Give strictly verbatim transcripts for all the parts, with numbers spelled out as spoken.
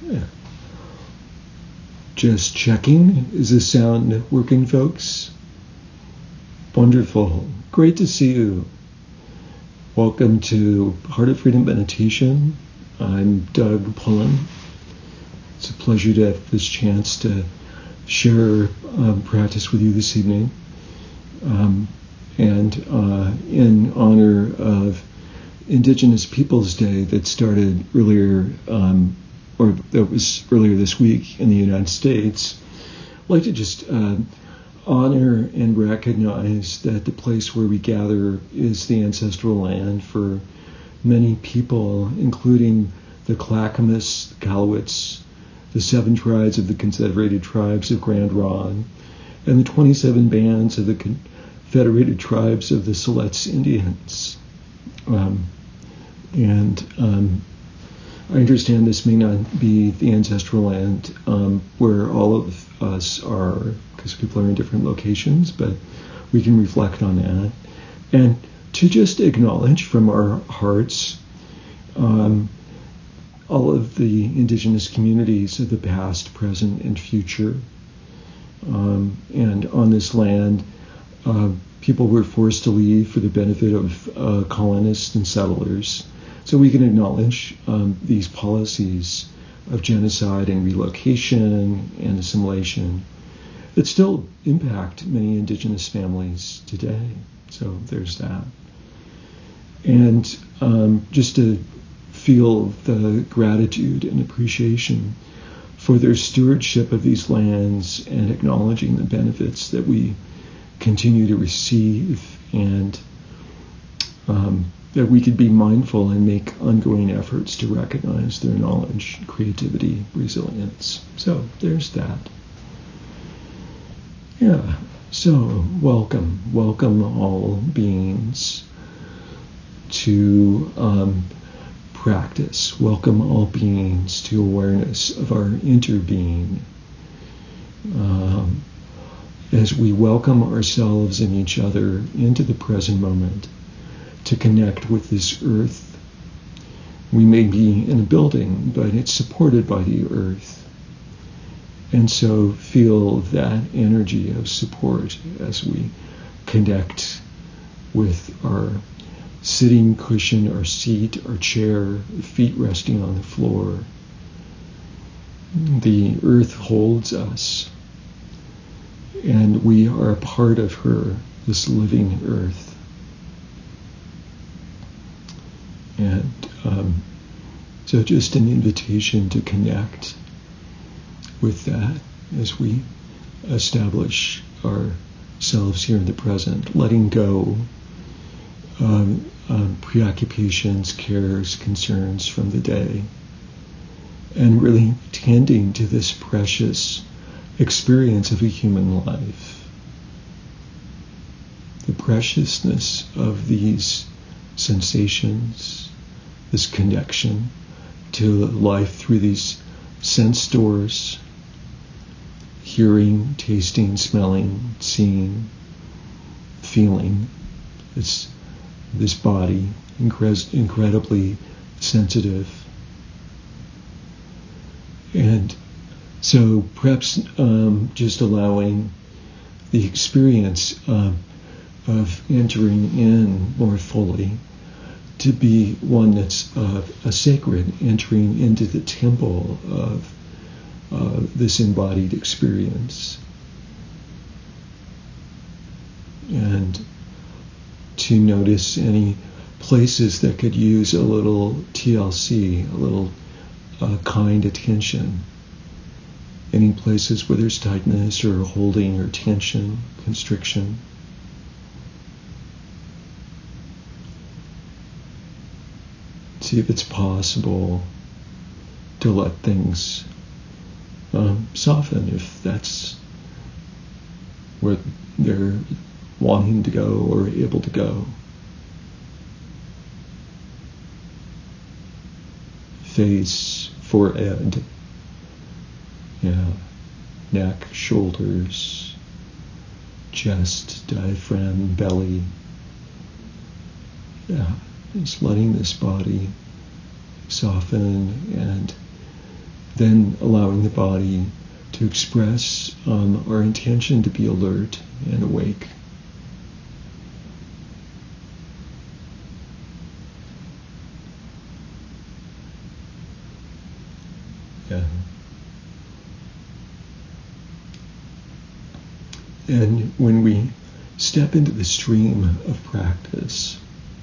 Yeah. Just checking. Is the sound working, folks? Wonderful. Great to see you. Welcome to Heart of Freedom Meditation. I'm Doug Pullen. It's a pleasure to have this chance to share um, practice with you this evening. Um, and uh, in honor of Indigenous Peoples Day that started earlier, um, or that was earlier this week in the United States, I'd like to just uh, honor and recognize that the place where we gather is the ancestral land for many people, including the Clackamas, the Cowlitz, the seven tribes of the Confederated Tribes of Grand Ronde, and the twenty-seven bands of the Confederated Tribes of the Siletz Indians. Um, and um, I understand this may not be the ancestral land um, where all of us are, because people are in different locations, but we can reflect on that. And to just acknowledge from our hearts um, all of the indigenous communities of the past, present, and future. Um, and on this land, uh, people were forced to leave for the benefit of uh, colonists and settlers. So we can acknowledge um, these policies of genocide and relocation and assimilation that still impact many indigenous families today. So there's that. And um, just to feel the gratitude and appreciation for their stewardship of these lands and acknowledging the benefits that we continue to receive, and um, that we could be mindful and make ongoing efforts to recognize their knowledge, creativity, resilience. So there's that. Yeah, so welcome, welcome all beings to um, practice. Welcome all beings to awareness of our interbeing. Um, as we welcome ourselves and each other into the present moment to connect with this earth. We may be in a building, but it's supported by the earth. And so feel that energy of support as we connect with our sitting cushion, our seat, our chair, feet resting on the floor. The earth holds us, and we are a part of her, this living earth. And um, so just an invitation to connect with that as we establish ourselves here in the present, letting go um, um, preoccupations, cares, concerns from the day, and really tending to this precious experience of a human life. The preciousness of these sensations, this connection to life through these sense doors, hearing, tasting, smelling, seeing, feeling. This, this body, incre- incredibly sensitive. And so perhaps um, just allowing the experience um, of entering in more fully to be one that's uh, a sacred, entering into the temple of uh, this embodied experience. And to notice any places that could use a little T L C, a little uh, kind attention. Any places where there's tightness or holding or tension, constriction. See if it's possible to let things um, soften if that's where they're wanting to go or able to go. Face, forehead, yeah, neck, shoulders, chest, diaphragm, belly. Yeah, just letting this body soften and then allowing the body to express um, our intention to be alert and awake. Yeah. And when we step into the stream of practice,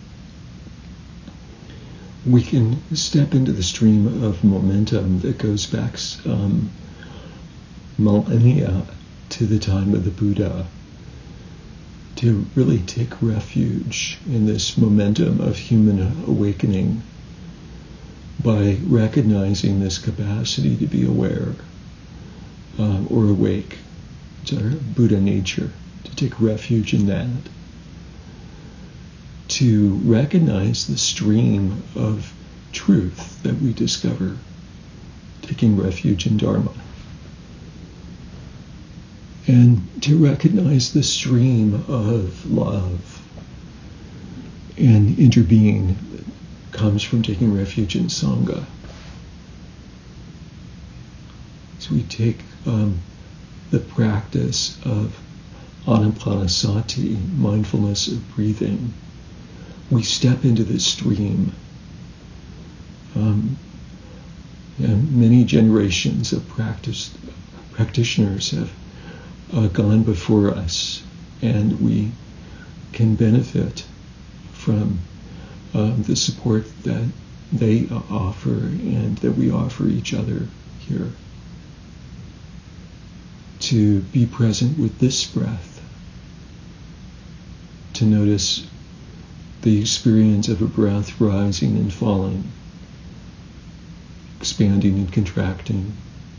we can step into the stream of momentum that goes back um, millennia to the time of the Buddha, to really take refuge in this momentum of human awakening by recognizing this capacity to be aware uh, or awake. It's our Buddha nature, to take refuge in that, to recognize the stream of truth that we discover, taking refuge in Dharma, and to recognize the stream of love and interbeing that comes from taking refuge in Sangha. So we take um, the practice of anapanasati, mindfulness of breathing. We step into this stream. Um, and many generations of practice practitioners have uh, gone before us, and we can benefit from uh, the support that they uh, offer and that we offer each other here. To be present with this breath, to notice the experience of a breath rising and falling, expanding and contracting.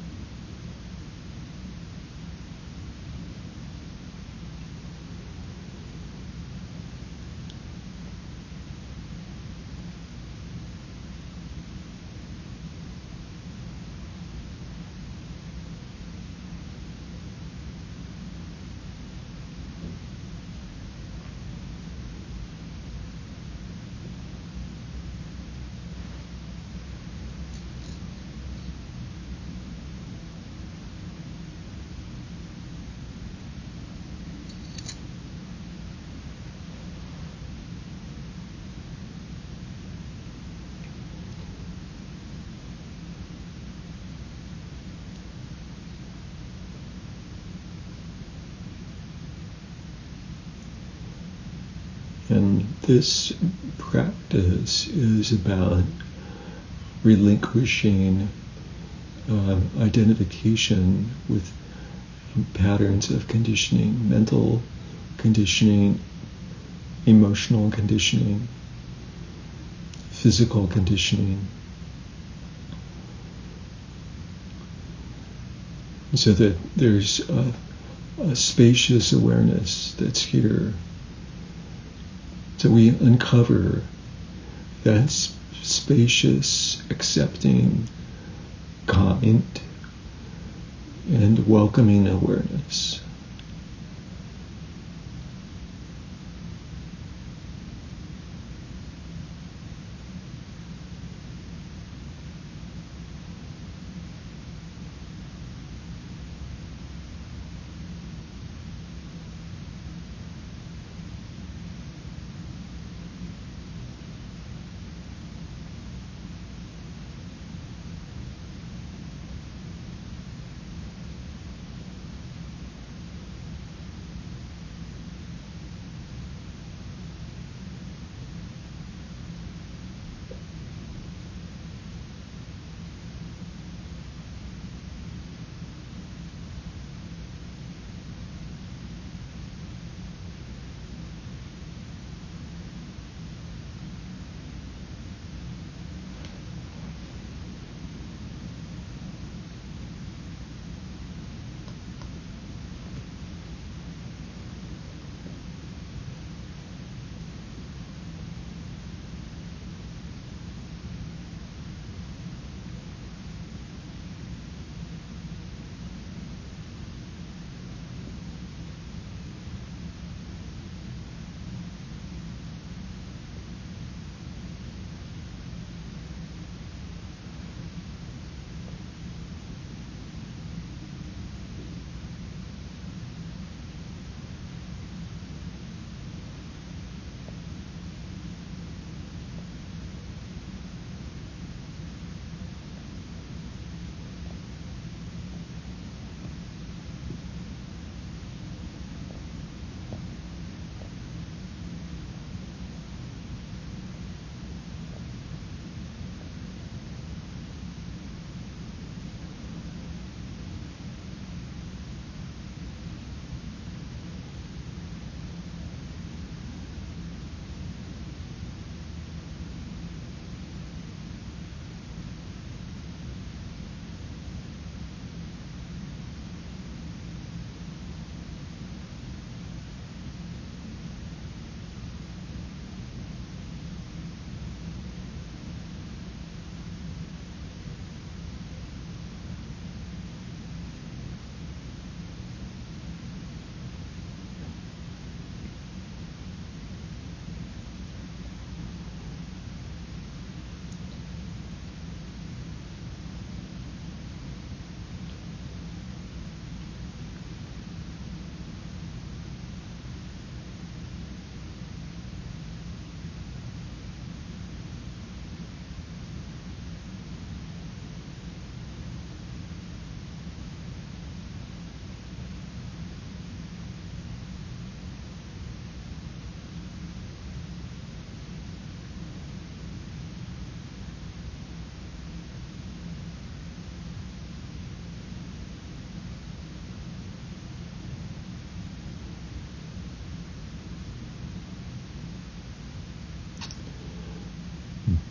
And this practice is about relinquishing uh, identification with patterns of conditioning, mental conditioning, emotional conditioning, physical conditioning, so that there's a, a spacious awareness that's here. So we uncover that spacious, accepting, kind, and welcoming awareness.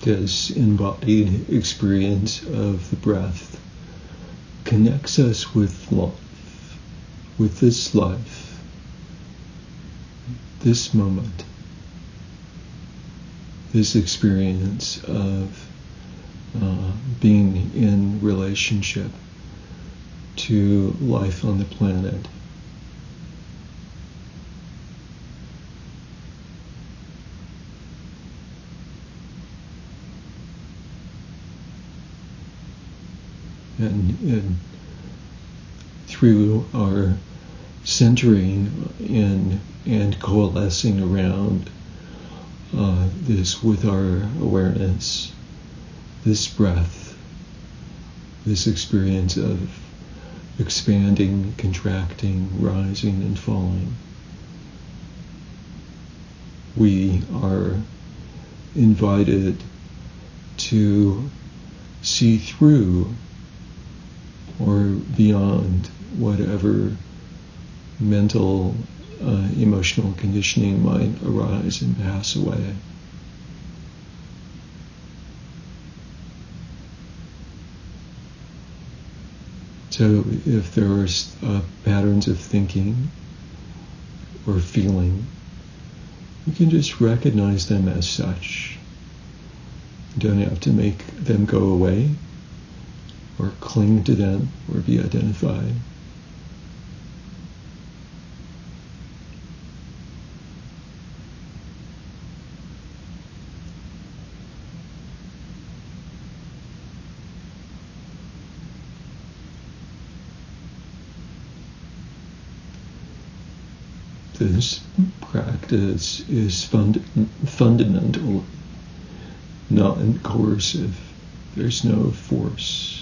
This embodied experience of the breath connects us with life, with this life, this moment, this experience of uh, being in relationship to life on the planet. And, and through our centering in and coalescing around uh, this with our awareness, this breath, this experience of expanding, contracting, rising and falling, we are invited to see through or beyond whatever mental, uh, emotional conditioning might arise and pass away. So if there are uh, patterns of thinking or feeling, you can just recognize them as such. You don't have to make them go away or cling to them or be identified. This practice is fund- fundamental, non-coercive. There's no force.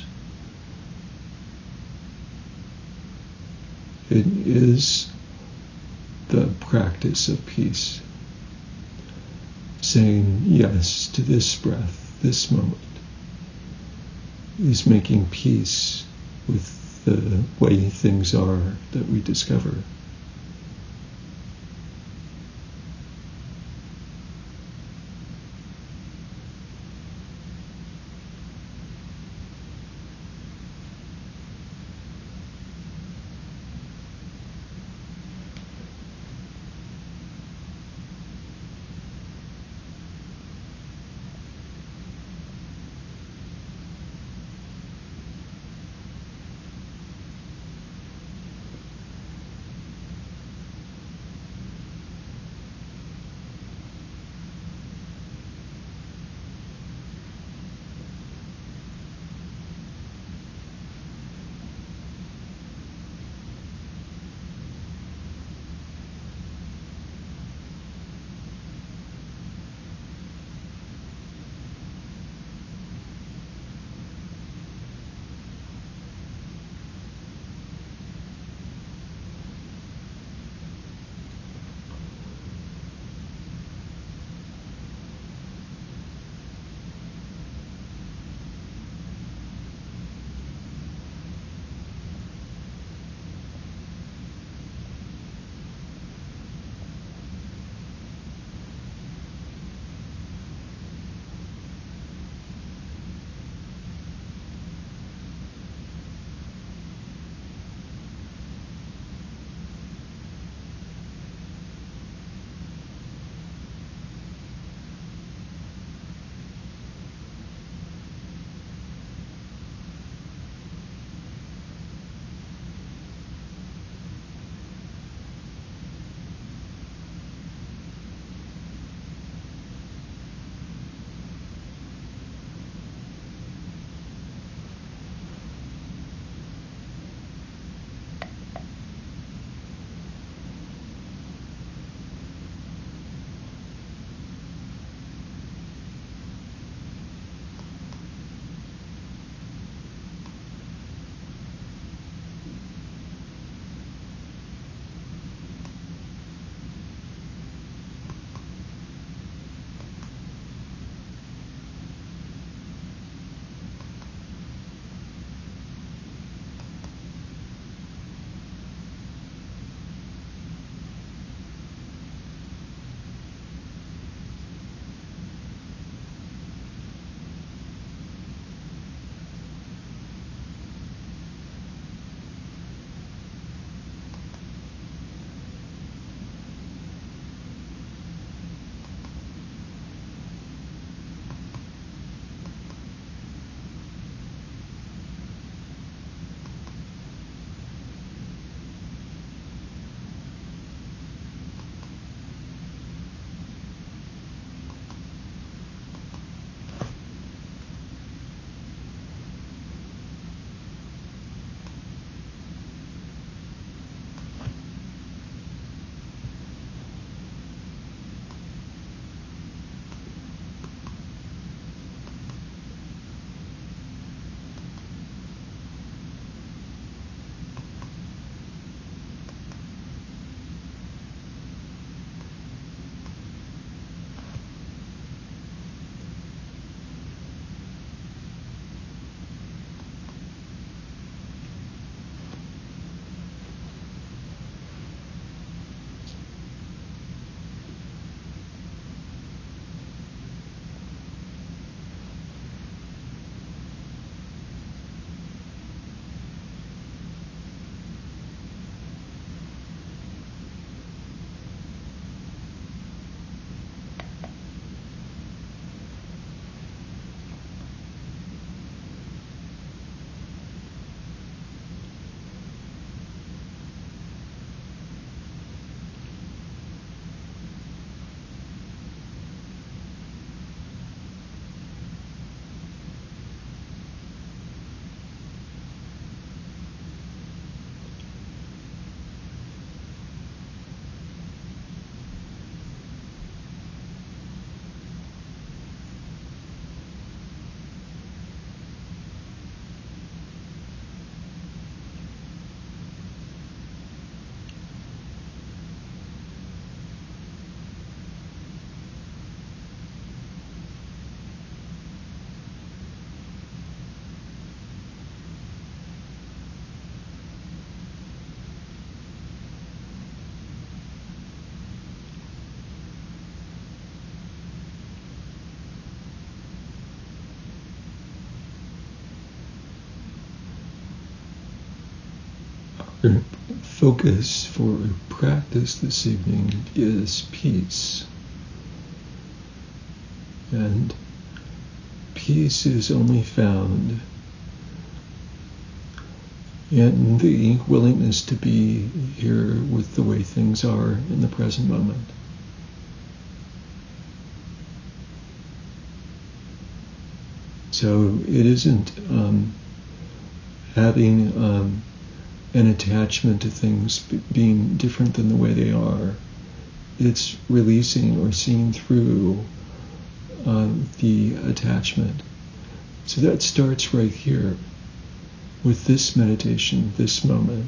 It is the practice of peace. Saying yes to this breath, this moment, is making peace with the way things are that we discover. Our focus for practice this evening is peace. And peace is only found in the willingness to be here with the way things are in the present moment. So it isn't um, having um, an attachment to things being different than the way they are. It's releasing or seeing through um, the attachment. So that starts right here with this meditation, this moment.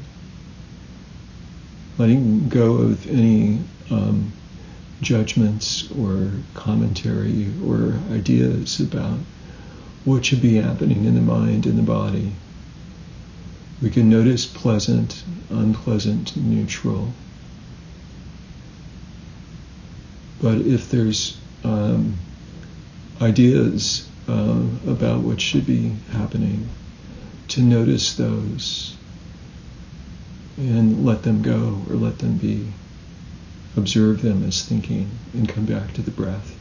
Letting go of any um, judgments or commentary or ideas about what should be happening in the mind and the body. We can notice pleasant, unpleasant, neutral. But if there's um, ideas uh, about what should be happening, to notice those and let them go or let them be. Observe them as thinking and come back to the breath.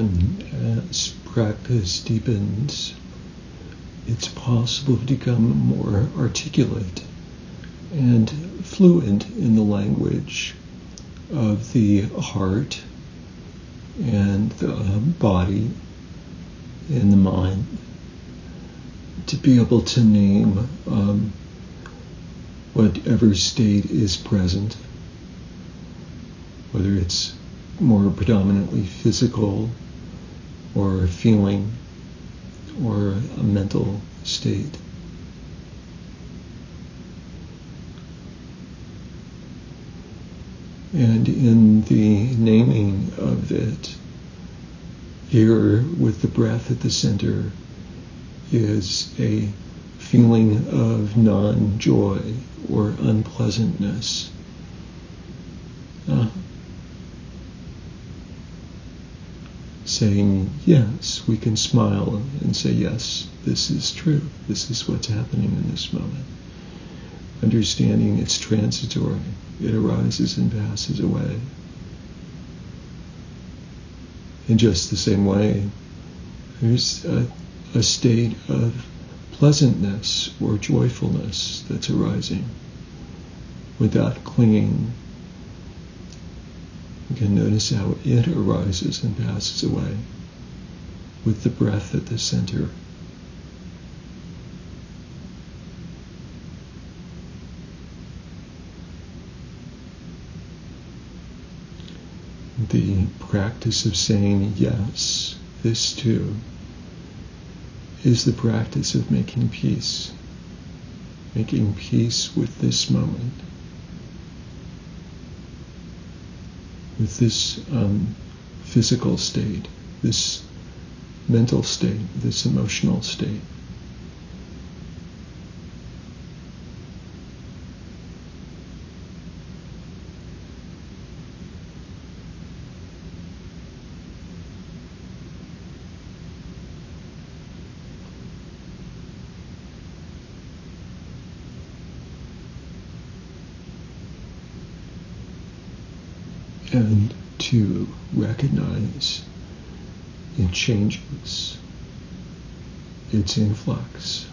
And as practice deepens, it's possible to become more articulate and fluent in the language of the heart and the body and the mind, to be able to name um, whatever state is present, whether it's more predominantly physical or a feeling or a mental state. And in the naming of it, here with the breath at the center is a feeling of non-joy or unpleasantness. Uh, saying, yes, we can smile and say, yes, this is true. This is what's happening in this moment. Understanding it's transitory. It arises and passes away. In just the same way, there's a, a state of pleasantness or joyfulness that's arising without clinging. You can notice how it arises and passes away with the breath at the center. The practice of saying yes, this too, is the practice of making peace, making peace with this moment, with this um, physical state, this mental state, this emotional state. And to recognize it changes, it's in flux.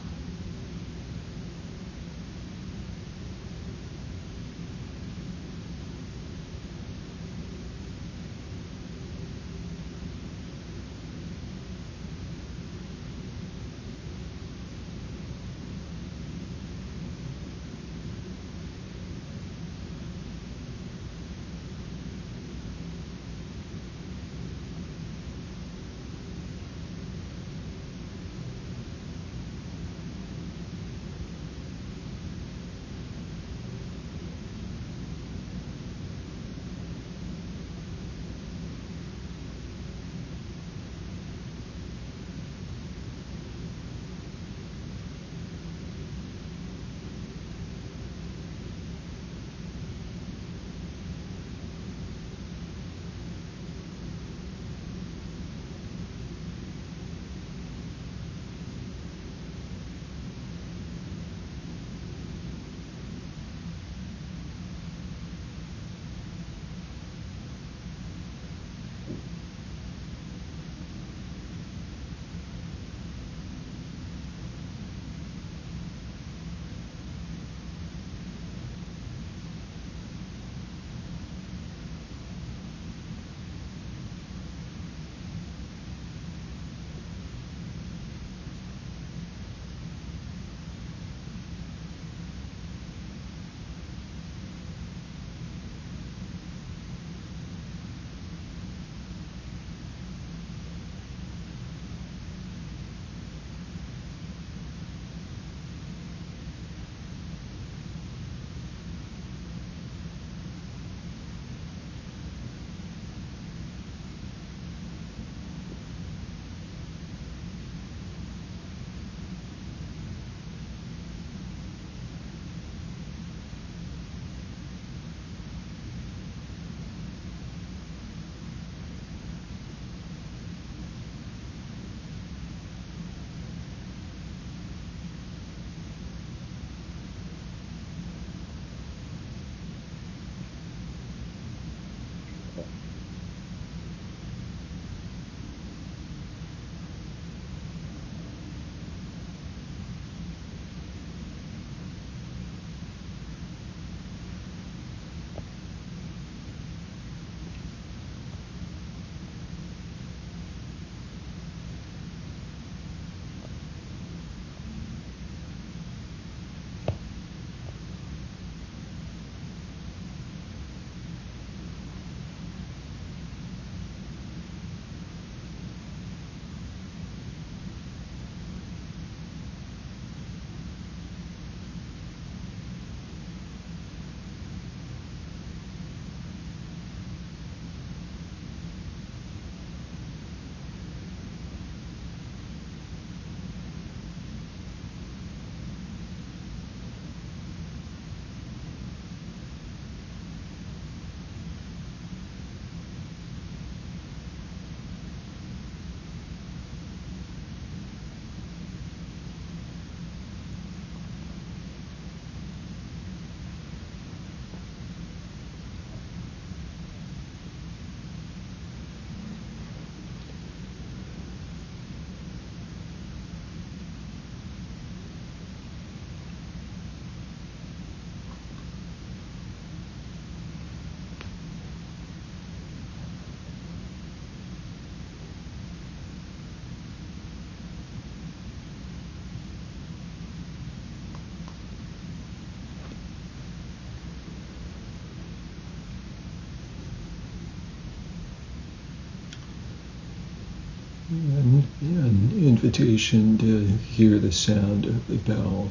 And an invitation to hear the sound of the bell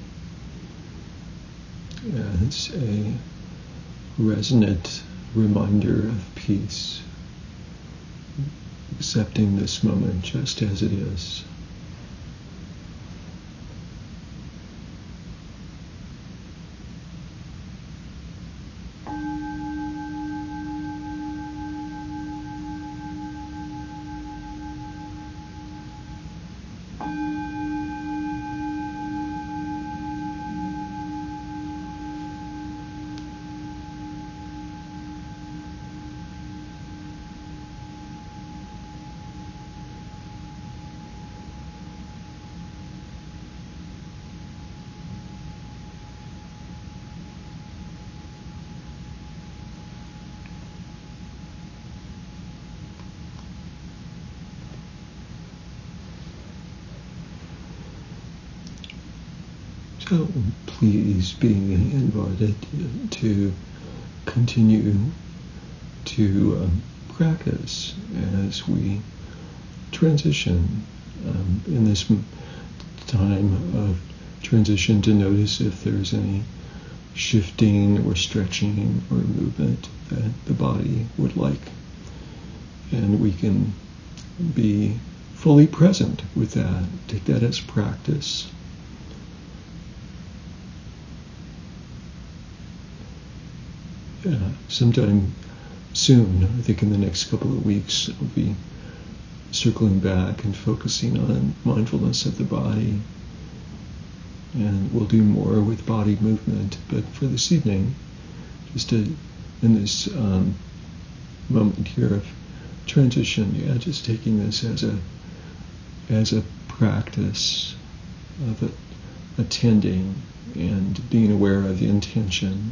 as a resonant reminder of peace, accepting this moment just as it is. So please be invited to continue to um, practice as we transition um, in this time of transition, to notice if there's any shifting or stretching or movement that the body would like. And we can be fully present with that. Take that as practice. Yeah, sometime soon, I think in the next couple of weeks, I'll be circling back and focusing on mindfulness of the body. And we'll do more with body movement. But for this evening, just to, in this um, moment here of transition, yeah, just taking this as a as a practice of a, attending and being aware of the intention.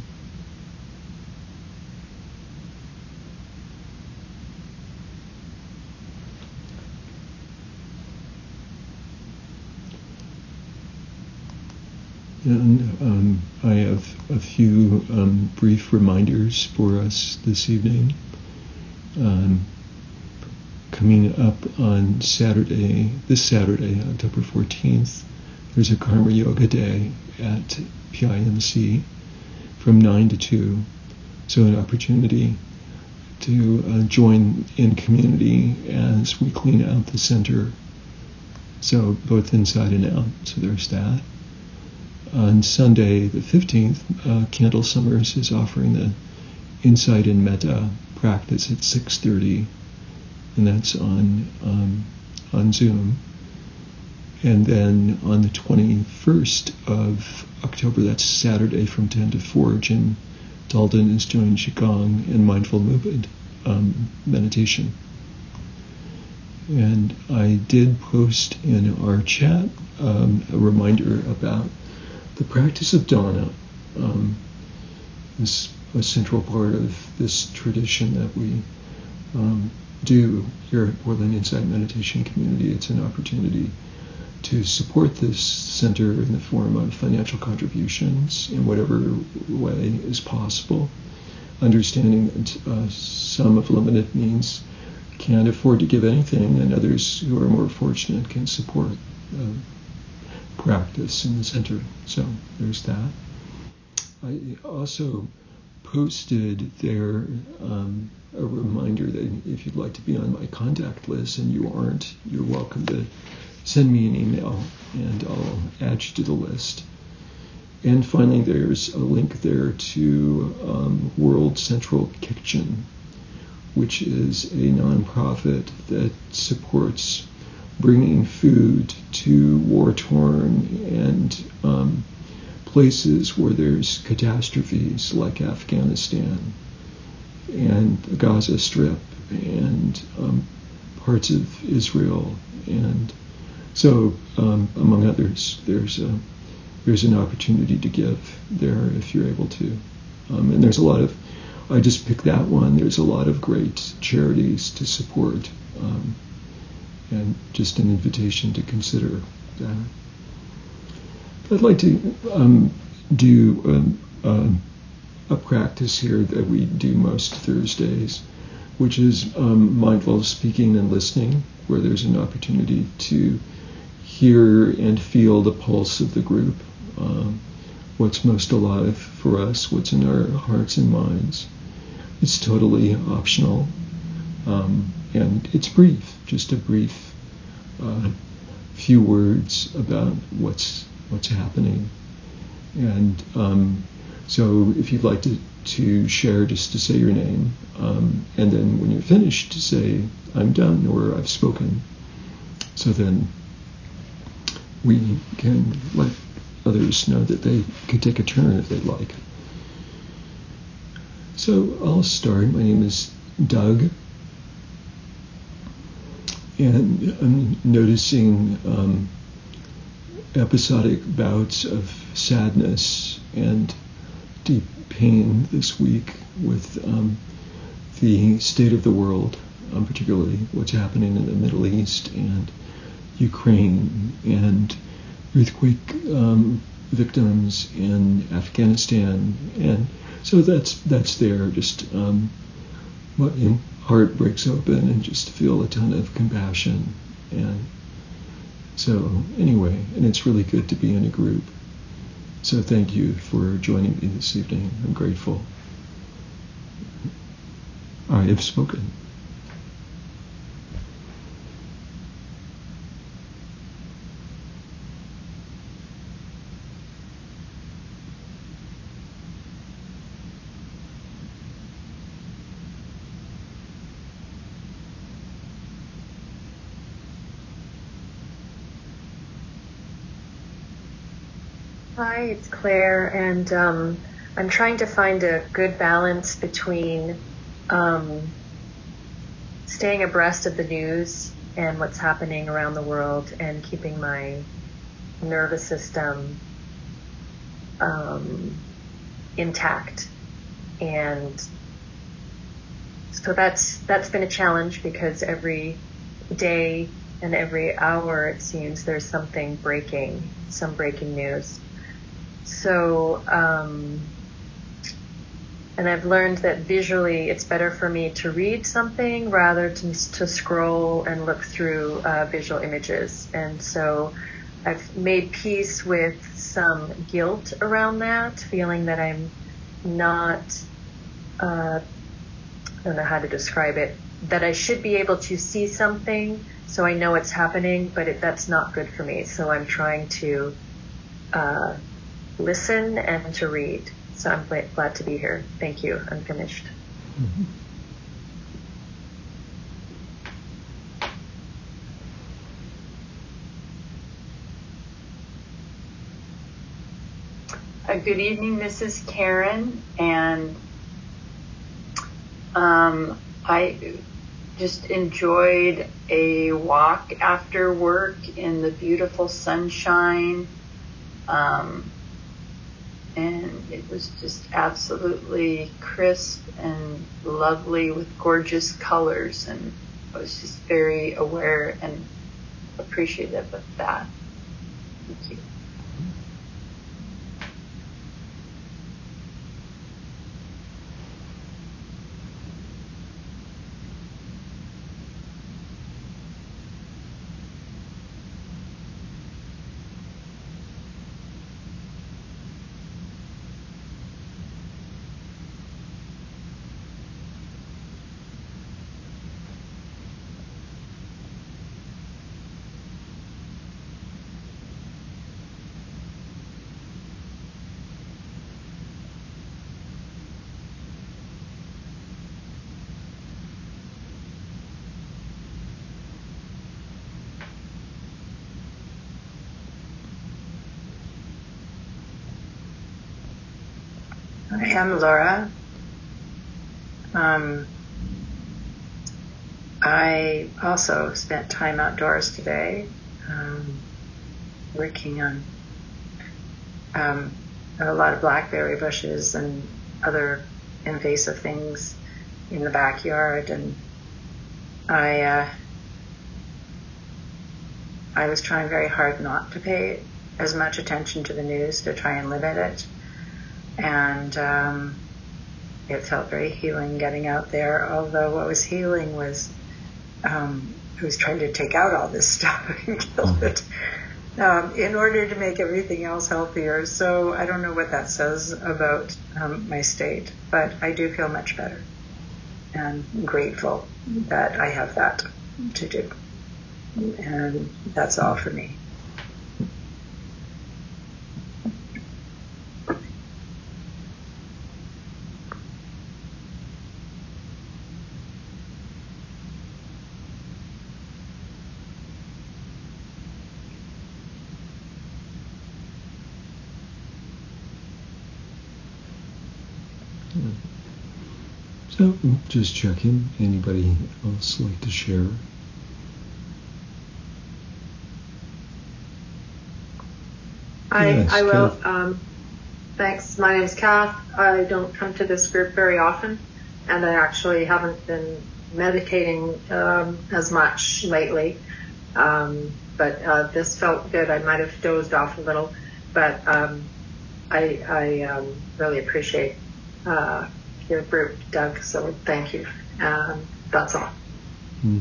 And um, I have a few um, brief reminders for us this evening. Um, coming up on Saturday, this Saturday, October fourteenth, there's a Karma Yoga Day at P I M C from nine to two. So an opportunity to uh, join in community as we clean out the center. So both inside and out. So there's that. On Sunday, the fifteenth, uh, Candle Summers is offering the Insight in Metta practice at six thirty, and that's on um, on Zoom. And then on the twenty-first of October, that's Saturday from ten to four, Jim Dalden is doing Qigong and mindful movement um, meditation. And I did post in our chat um, a reminder about the practice of dana. Um, is a central part of this tradition that we um, do here at Portland Insight Meditation Community. It's an opportunity to support this center in the form of financial contributions in whatever way is possible, understanding that uh, some of limited means can't afford to give anything, and others who are more fortunate can support uh, practice in the center. So there's that. I also posted there um, a reminder that if you'd like to be on my contact list and you aren't, you're welcome to send me an email and I'll add you to the list. And finally, there's a link there to um, World Central Kitchen, which is a nonprofit that supports bringing food to war-torn and um, places where there's catastrophes like Afghanistan and the Gaza Strip and um, parts of Israel. And so, um, among others, there's a, there's an opportunity to give there if you're able to. Um, and there's a lot of, I just picked that one, there's a lot of great charities to support. Um, and just an invitation to consider that. I'd like to um, do um, um, a practice here that we do most Thursdays, which is um, mindful speaking and listening. where there's an opportunity to hear and feel the pulse of the group, um, what's most alive for us, what's in our hearts and minds. It's totally optional, um, and it's brief, just a brief uh, few words about what's what's happening. And um, so if you'd like to, to share, just to say your name, um, and then when you're finished to say, I'm done, or I've spoken. So then we can let others know that they can take a turn if they'd like. So I'll start. My name is Doug, and I'm noticing um, episodic bouts of sadness and deep pain this week with um, the state of the world, um, particularly what's happening in the Middle East and Ukraine, and earthquake um, victims in Afghanistan. And so that's that's there. Just um, my heart breaks open and just feel a ton of compassion. And so anyway, and it's really good to be in a group. So thank you for joining me this evening. I'm grateful. I have spoken. Hi, it's Claire, and um, I'm trying to find a good balance between um, staying abreast of the news and what's happening around the world and keeping my nervous system um, intact. And so that's that's been a challenge because every day and every hour, it seems, there's something breaking, some breaking news. So, um, and I've learned that visually it's better for me to read something rather than to scroll and look through uh, visual images. And so I've made peace with some guilt around that, feeling that I'm not, uh, I don't know how to describe it, that I should be able to see something so I know it's happening, but it, that's not good for me. So I'm trying to uh listen and to read. So I'm glad to be here. Thank you. I'm finished. Mm-hmm. Uh, good evening, Missus Karen. And um, I just enjoyed a walk after work in the beautiful sunshine. Um, and it was just absolutely crisp and lovely with gorgeous colors. And I was just very aware and appreciative of that. Thank you. I am Laura. Um, I also spent time outdoors today, um, working on um, a lot of blackberry bushes and other invasive things in the backyard, and I uh, I was trying very hard not to pay as much attention to the news, to try and limit it, and um, it felt very healing getting out there, although what was healing was um, who's trying to take out all this stuff and kill it um, in order to make everything else healthier. So I don't know what that says about um, my state, but I do feel much better and grateful that I have that to do. And that's all for me. So, just checking. Anybody else like to share? I, Yes, I will. Kath. Um, thanks. My name's Kath. I don't come to this group very often, and I actually haven't been meditating um, as much lately. Um, but uh, this felt good. I might have dozed off a little, but um, I, I um, really appreciate uh, your group, Doug. So thank you. Um, that's all. Mm.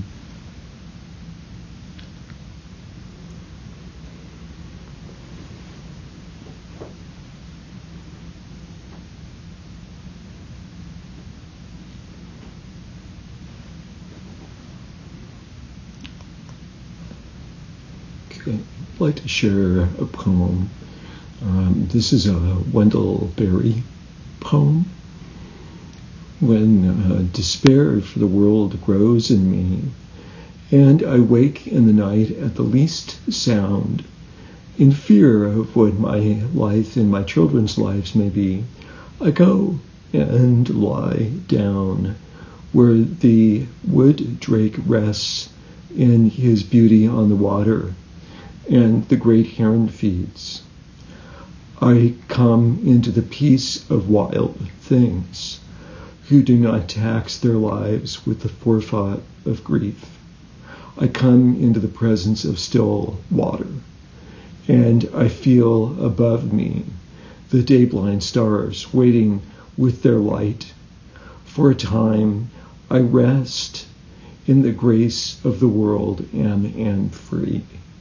I'd like to share a poem. Um, this is a Wendell Berry poem. When uh, despair for the world grows in me, and I wake in the night at the least sound, in fear of what my life and my children's lives may be, I go and lie down where the wood drake rests in his beauty on the water, and the great heron feeds. I come into the peace of wild things, who do not tax their lives with the forethought of grief. I come into the presence of still water, and I feel above me the day-blind stars waiting with their light. For a time I rest in the grace of the world and am free.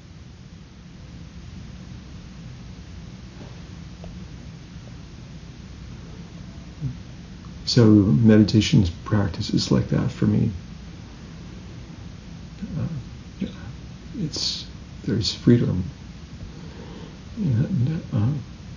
So meditation practices like that for me. Uh, yeah, it's there's freedom, and uh,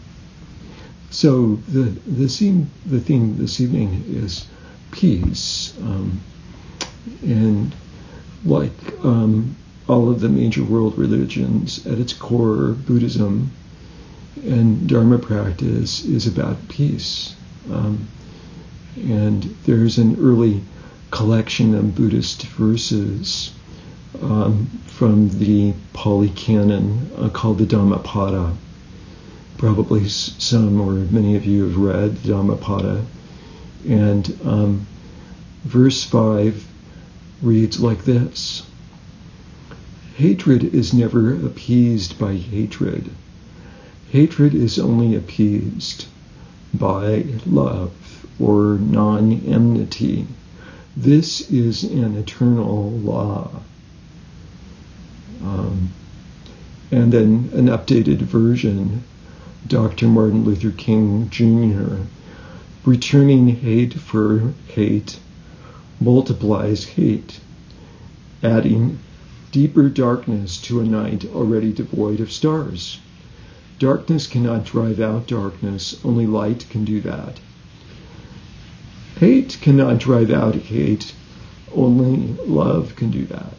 so the the theme the theme this evening is peace, um, and like um, all of the major world religions, at its core, Buddhism and Dharma practice is about peace. Um, And there's an early collection of Buddhist verses um, from the Pali Canon uh, called the Dhammapada. Probably some or many of you have read the Dhammapada. And um, verse five reads like this: Hatred is never appeased by hatred. Hatred is only appeased by love, or non-enmity. This is an eternal law. Um, and then an updated version, Doctor Martin Luther King Junior Returning hate for hate multiplies hate, adding deeper darkness to a night already devoid of stars. Darkness cannot drive out darkness, only light can do that. Hate cannot drive out hate, only love can do that.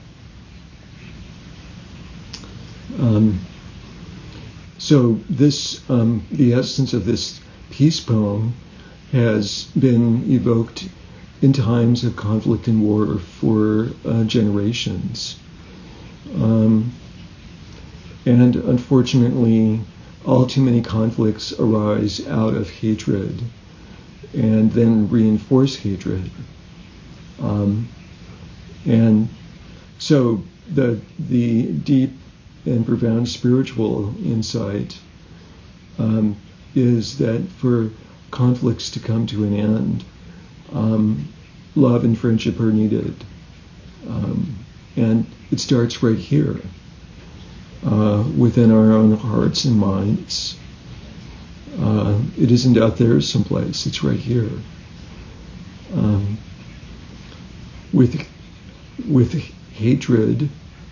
Um, so this, um, the essence of this peace poem has been evoked in times of conflict and war for uh, generations. Um, and unfortunately, all too many conflicts arise out of hatred and then reinforce hatred. Um, and so the the deep and profound spiritual insight um, is that for conflicts to come to an end, um, love and friendship are needed. Um, And it starts right here, uh, within our own hearts and minds. Uh, it isn't out there someplace, it's right here. Um, with, with hatred,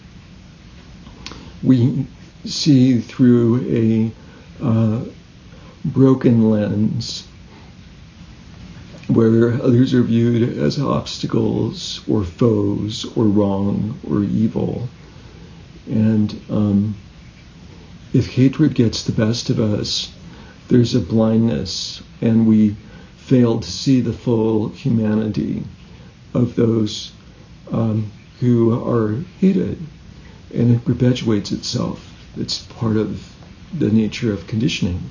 we see through a uh, broken lens where others are viewed as obstacles or foes or wrong or evil. And um, if hatred gets the best of us, there's a blindness, and we fail to see the full humanity of those um, who are hated, and it perpetuates itself. It's part of the nature of conditioning.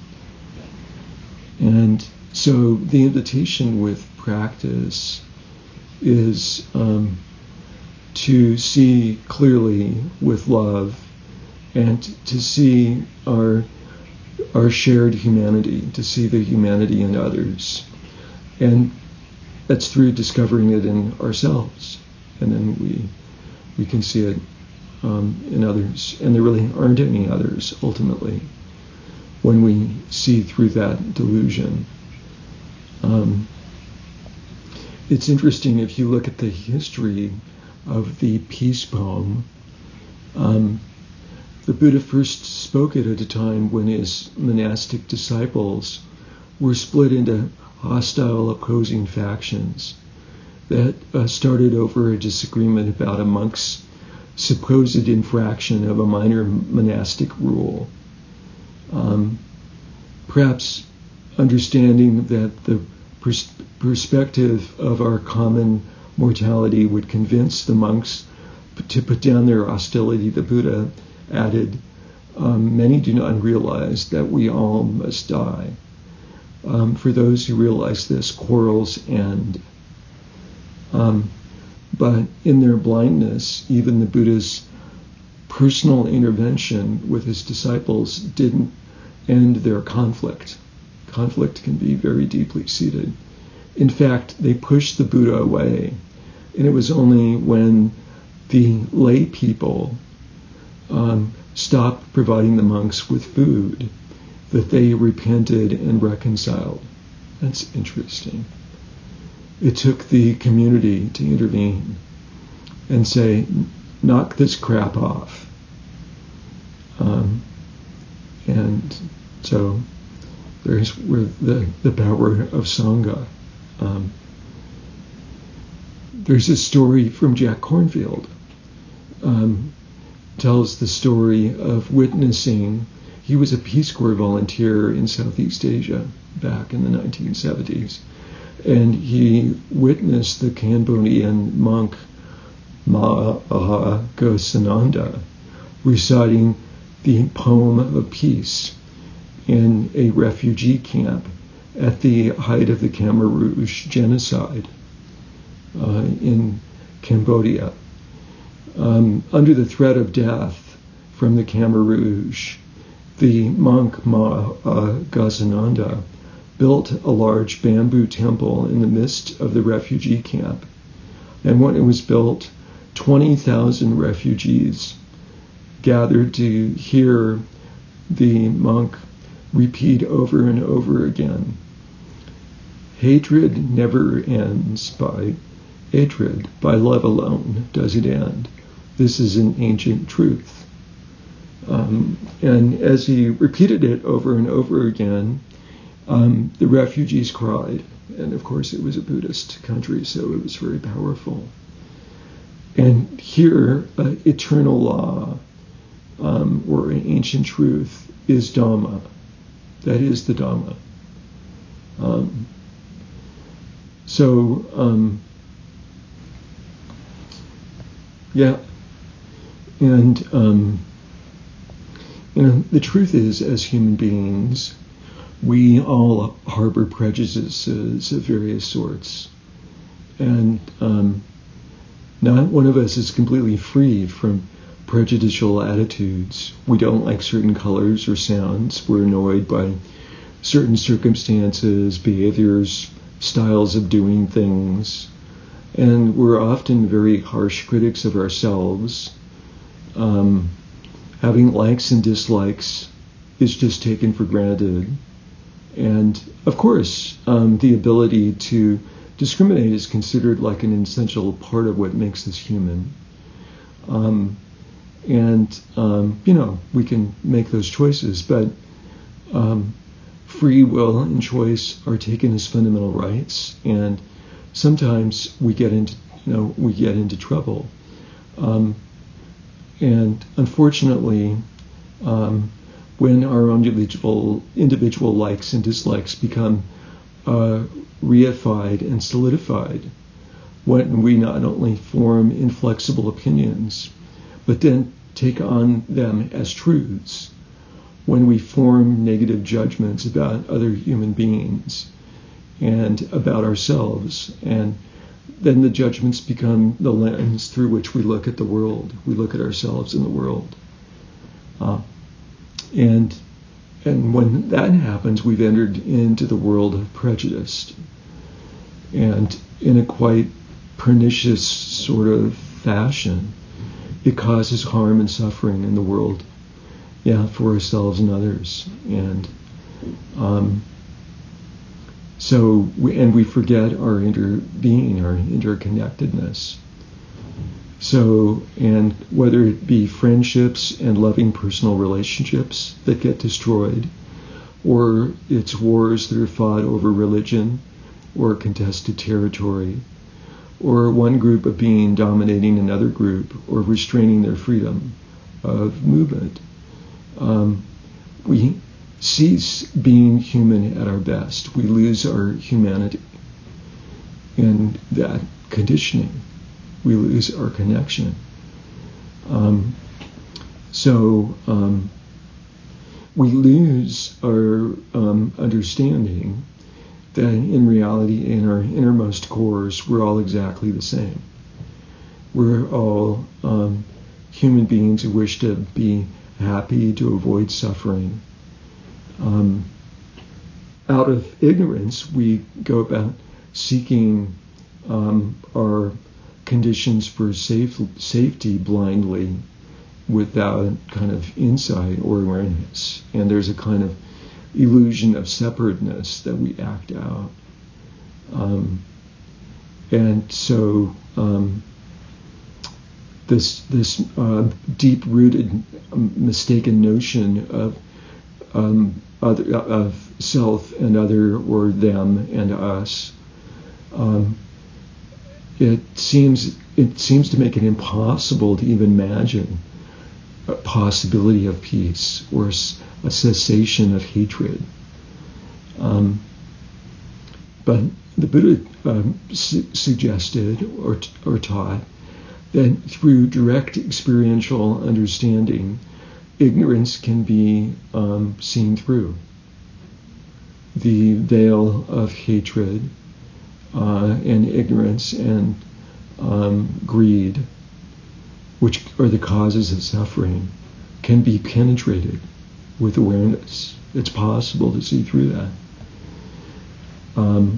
And so the invitation with practice is um, to see clearly with love, and to see our our shared humanity, to see the humanity in others. And that's through discovering it in ourselves. And then we we can see it um, in others. And there really aren't any others, ultimately, when we see through that delusion. Um, it's interesting, if you look at the history of the peace poem, um, the Buddha first spoke it at a time when his monastic disciples were split into hostile opposing factions that uh, started over a disagreement about a monk's supposed infraction of a minor monastic rule. Um, perhaps understanding that the pers- perspective of our common mortality would convince the monks to put down their hostility, the Buddha added, um, many do not realize that we all must die. Um, for those who realize this, quarrels end. Um, but in their blindness, even the Buddha's personal intervention with his disciples didn't end their conflict. Conflict can be very deeply seated. In fact, they pushed the Buddha away, and it was only when the lay people um, stopped providing the monks with food that they repented and reconciled. That's interesting. It took the community to intervene and say, knock this crap off. Um, and so there's where the, the power of Sangha. Um, there's a story from Jack Kornfield. Um, tells the story of witnessing. He was a Peace Corps volunteer in Southeast Asia back in the nineteen seventies. And he witnessed the Cambodian monk Maha Ghosananda reciting the poem of peace in a refugee camp at the height of the Khmer Rouge genocide uh, in Cambodia. Um, under the threat of death from the Khmer Rouge, the monk Maha Ghosananda built a large bamboo temple in the midst of the refugee camp. And when it was built, twenty thousand refugees gathered to hear the monk repeat over and over again, hatred never ends by hatred, by love alone does it end. This is an ancient truth. Um, and as he repeated it over and over again, um, the refugees cried. And of course it was a Buddhist country, so it was very powerful. And here, uh, eternal law, um, or ancient truth, is Dhamma. That is the Dhamma. Um, so, um, yeah. And, um, you know, the truth is, as human beings, we all harbor prejudices of various sorts. And um, not one of us is completely free from prejudicial attitudes. We don't like certain colors or sounds. We're annoyed by certain circumstances, behaviors, styles of doing things. And we're often very harsh critics of ourselves. Um, having likes and dislikes is just taken for granted. And of course, um, the ability to discriminate is considered like an essential part of what makes us human. Um, and, um, you know, we can make those choices, but um, free will and choice are taken as fundamental rights. And sometimes we get into, you know, we get into trouble. Um, and unfortunately, um, when our own individual, individual likes and dislikes become uh, reified and solidified, when we not only form inflexible opinions, but then take on them as truths, when we form negative judgments about other human beings and about ourselves, and then the judgments become the lens through which we look at the world. We look at ourselves in the world. Uh, and and when that happens, we've entered into the world of prejudice. And in a quite pernicious sort of fashion, it causes harm and suffering in the world, yeah, for ourselves and others. And um, so, we, and we forget our interbeing, our interconnectedness. So, and whether it be friendships and loving personal relationships that get destroyed, or it's wars that are fought over religion or contested territory, or one group of being dominating another group or restraining their freedom of movement, um, we cease being human at our best. We lose our humanity. And that conditioning, we lose our connection. Um, so um, we lose our um, understanding that in reality, in our innermost cores, we're all exactly the same. We're all um, human beings who wish to be happy, to avoid suffering. Um, out of ignorance, we go about seeking um, our conditions for safe, safety blindly without kind of insight or awareness. And there's a kind of illusion of separateness that we act out. Um, and so um, this this uh, deep-rooted um, mistaken notion of um, other, of self and other, or them and us, um, it seems it seems to make it impossible to even imagine a possibility of peace or a cessation of hatred. Um, but the Buddha um, su- suggested or, or taught that through direct experiential understanding, ignorance can be um, seen through. The veil of hatred uh, and ignorance and um, greed, which are the causes of suffering, can be penetrated with awareness. It's possible to see through that. Um,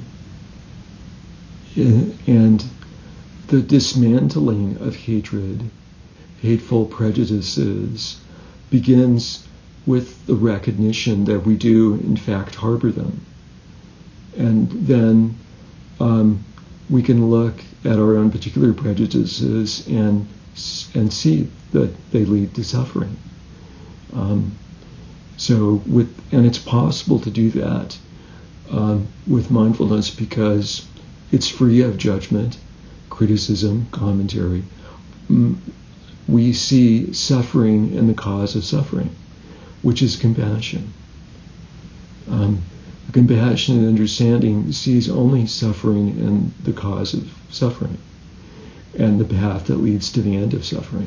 and the dismantling of hatred, hateful prejudices, begins with the recognition that we do, in fact, harbor them. And then um, we can look at our own particular prejudices and and see that they lead to suffering. Um, so, with and it's possible to do that um, with mindfulness because it's free of judgment, criticism, commentary. Mm, we see suffering in the cause of suffering, which is compassion. Um, compassionate understanding sees only suffering in the cause of suffering and the path that leads to the end of suffering.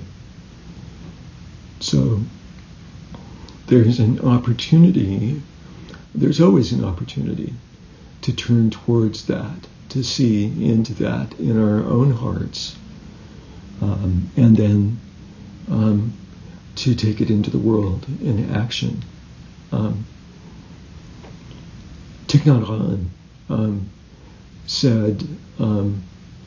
So there's an opportunity, there's always an opportunity to turn towards that, to see into that in our own hearts, um, and then um, to take it into the world in action. Um, Thich Nhat Hanh um, said, um,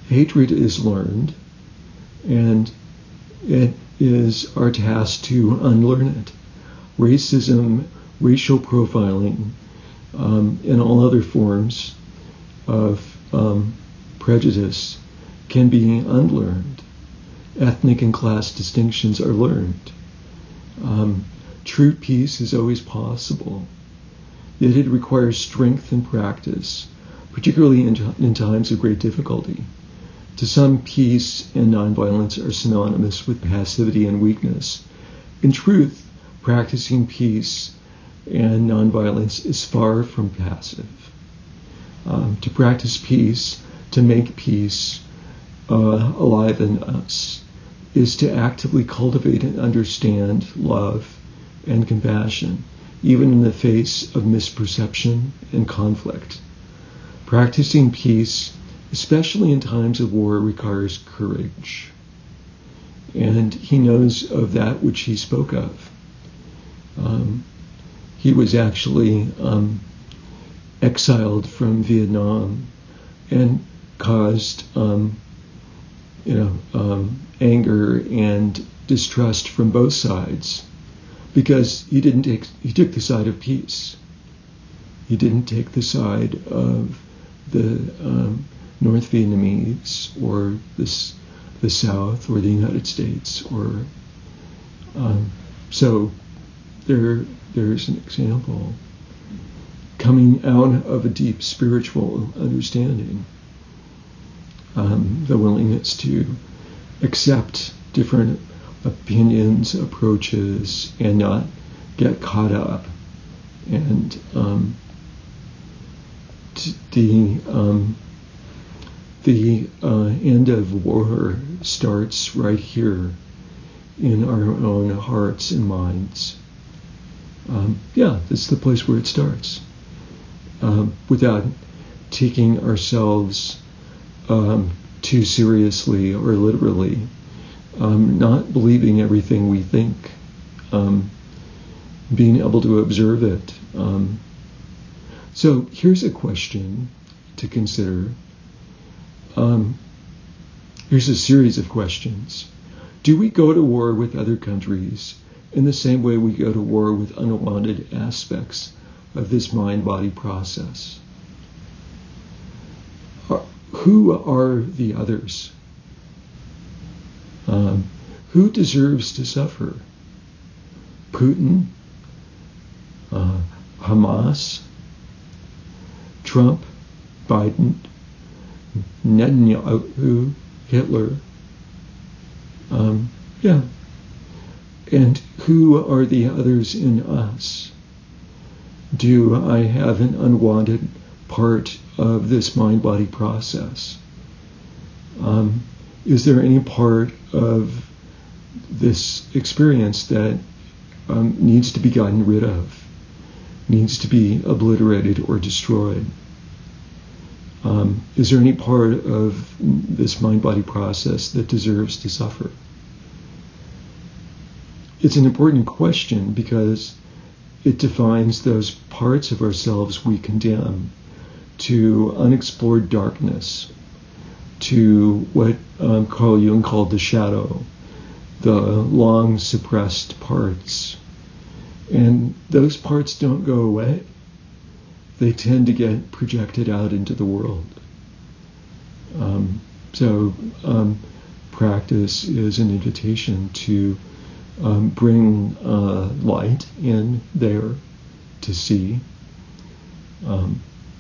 hatred is learned, and it is our task to unlearn it. Racism, racial profiling, um, and all other forms of um, prejudice can be unlearned. Ethnic and class distinctions are learned. Um, true peace is always possible, yet it requires strength and practice, particularly in, in times of great difficulty. To some, peace and nonviolence are synonymous with passivity and weakness. In truth, practicing peace and nonviolence is far from passive. Um, to practice peace, to make peace uh, alive in us, is to actively cultivate and understand love and compassion, even in the face of misperception and conflict. Practicing peace, especially in times of war, requires courage. And he knows of that which he spoke of. Um, he was actually um, exiled from Vietnam and caused um, you know, um, anger and distrust from both sides because he didn't take, he took the side of peace. He didn't take the side of the um, North Vietnamese or this, the South or the United States, or um, so there there's an example coming out of a deep spiritual understanding, um, the willingness to accept different opinions, approaches, and not get caught up, and um, t- the um, The uh, end of war starts right here in our own hearts and minds. Um, yeah, that's the place where it starts. Um, without taking ourselves um, too seriously or literally, um, not believing everything we think, um, being able to observe it. Um, so here's a question to consider. Um, here's a series of questions. Do we go to war with other countries in the same way we go to war with unwanted aspects of this mind-body process? Uh, who are the others? Um, who deserves to suffer? Putin? Uh, Hamas? Trump? Biden? Netanyahu, Hitler, um, yeah. And who are the others in us? Do I have an unwanted part of this mind-body process? Um, is there any part of this experience that um, needs to be gotten rid of, needs to be obliterated or destroyed? Um, is there any part of this mind-body process that deserves to suffer? It's an important question because it defines those parts of ourselves we condemn to unexplored darkness, to what um, Carl Jung called the shadow, the long suppressed parts. And those parts don't go away. They tend to get projected out into the world. Um, so um, practice is an invitation to um, bring uh, light in there to see. Um,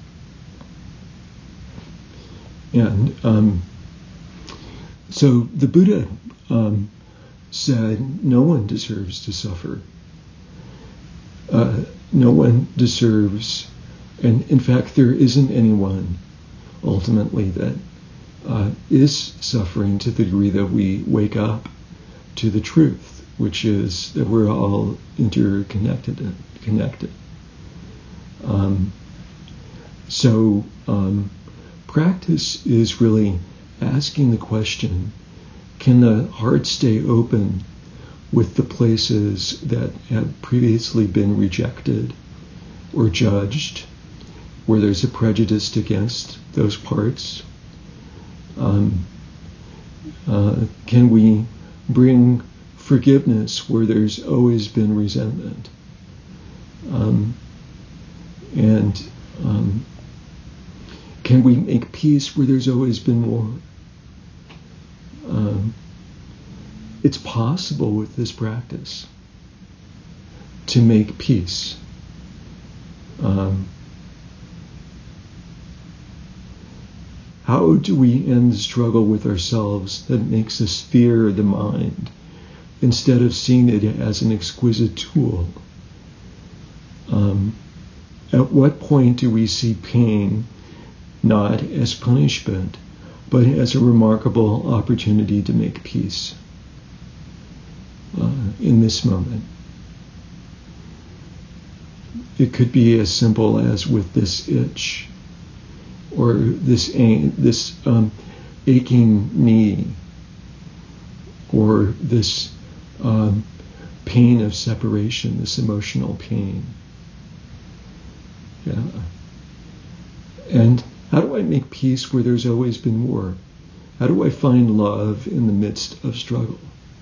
and um, so the Buddha um, said no one deserves to suffer. Uh, no one deserves. And in fact, there isn't anyone ultimately that uh, is suffering to the degree that we wake up to the truth, which is that we're all interconnected and connected. Um, so um, practice is really asking the question, can the heart stay open with the places that have previously been rejected or judged, where there's a prejudice against those parts? Um, uh, can we bring forgiveness where there's always been resentment? Um, and um, can we make peace where there's always been war? Um, it's possible with this practice to make peace. Um, how do we end the struggle with ourselves that makes us fear the mind instead of seeing it as an exquisite tool? Um, at what point do we see pain not as punishment, but as a remarkable opportunity to make peace uh, in this moment? It could be as simple as with this itch, or this this um, aching knee, or this um, pain of separation, this emotional pain. Yeah. And how do I make peace where there's always been war? How do I find love in the midst of struggle?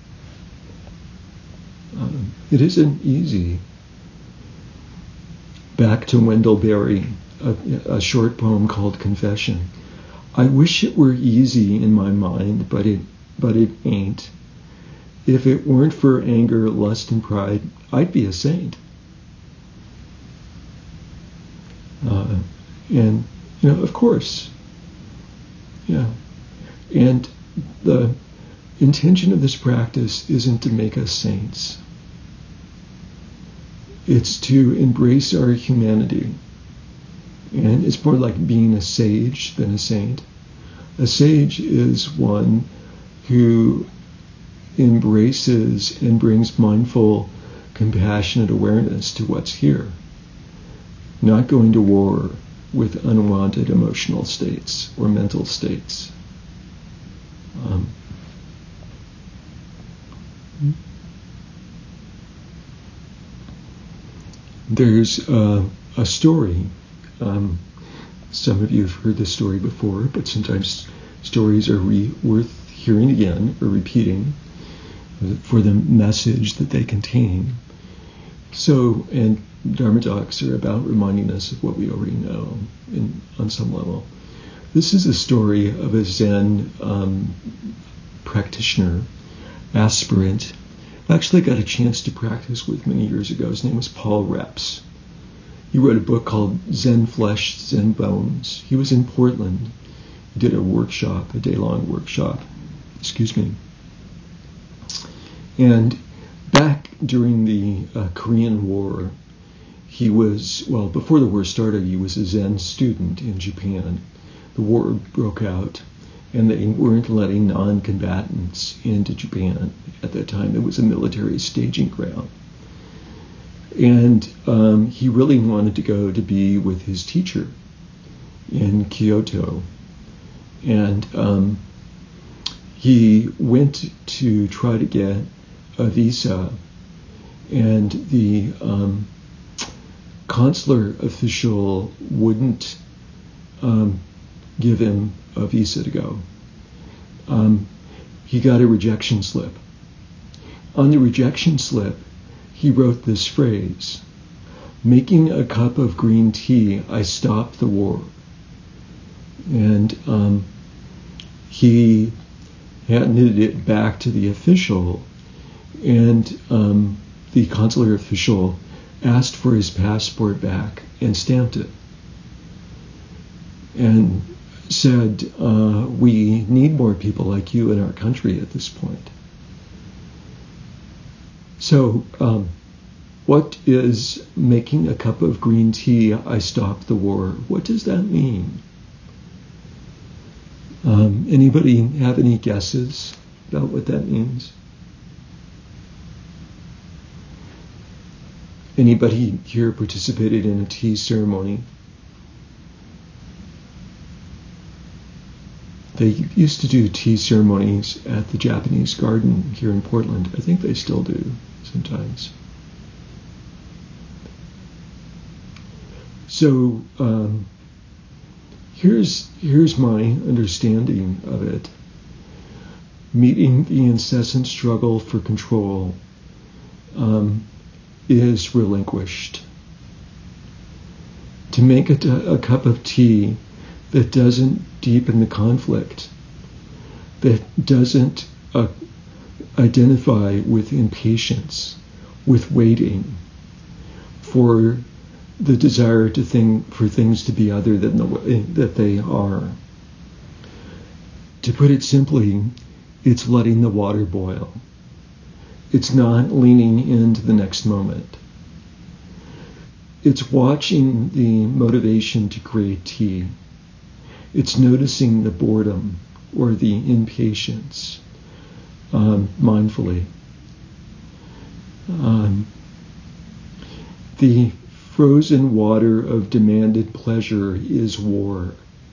Um, it isn't easy. Back to Wendell Berry, a, a short poem called Confession. I wish it were easy in my mind, but it but it ain't. If it weren't for anger, lust, and pride, I'd be a saint. Uh, and, you know, of course, yeah. And the intention of this practice isn't to make us saints. It's to embrace our humanity. And it's more like being a sage than a saint. A sage is one who embraces and brings mindful, compassionate awareness to what's here, not going to war with unwanted emotional states or mental states. Um, there's uh, a story. Um, some of you have heard this story before, but sometimes stories are re- worth hearing again or repeating for the message that they contain. So, and Dharma talks are about reminding us of what we already know in, on some level. This is a story of a Zen um, practitioner, aspirant. I actually got a chance to practice with many years ago. His name was Paul Reps. He wrote a book called Zen Flesh, Zen Bones. He was in Portland. He did a workshop, a day-long workshop. Excuse me. And back during the uh, Korean War, he was, well, before the war started, he was a Zen student in Japan. The war broke out, and they weren't letting non-combatants into Japan. At that time, it was a military staging ground. And um, he really wanted to go to be with his teacher in Kyoto. And um, he went to try to get a visa, and the um, consular official wouldn't um, give him a visa to go. Um, he got a rejection slip. On the rejection slip, he wrote this phrase: "Making a cup of green tea, I stopped the war." And um, he handed it back to the official, and um, the consular official asked for his passport back and stamped it and said, uh, we need more people like you in our country at this point. So um, what is making a cup of green tea, I stopped the war? What does that mean? Um, anybody have any guesses about what that means? Anybody here participated in a tea ceremony? They used to do tea ceremonies at the Japanese Garden here in Portland. I think they still do sometimes. So um, here's here's my understanding of it. Meeting the incessant struggle for control um, is relinquished. To make a, a cup of tea that doesn't deepen the conflict, that doesn't uh, identify with impatience, with waiting for the desire to think for things to be other than the way that they are. To put it simply, it's letting the water boil. It's not leaning into the next moment. It's watching the motivation to create tea. It's noticing the boredom or the impatience um, mindfully. Um, the frozen water of demanded pleasure is war.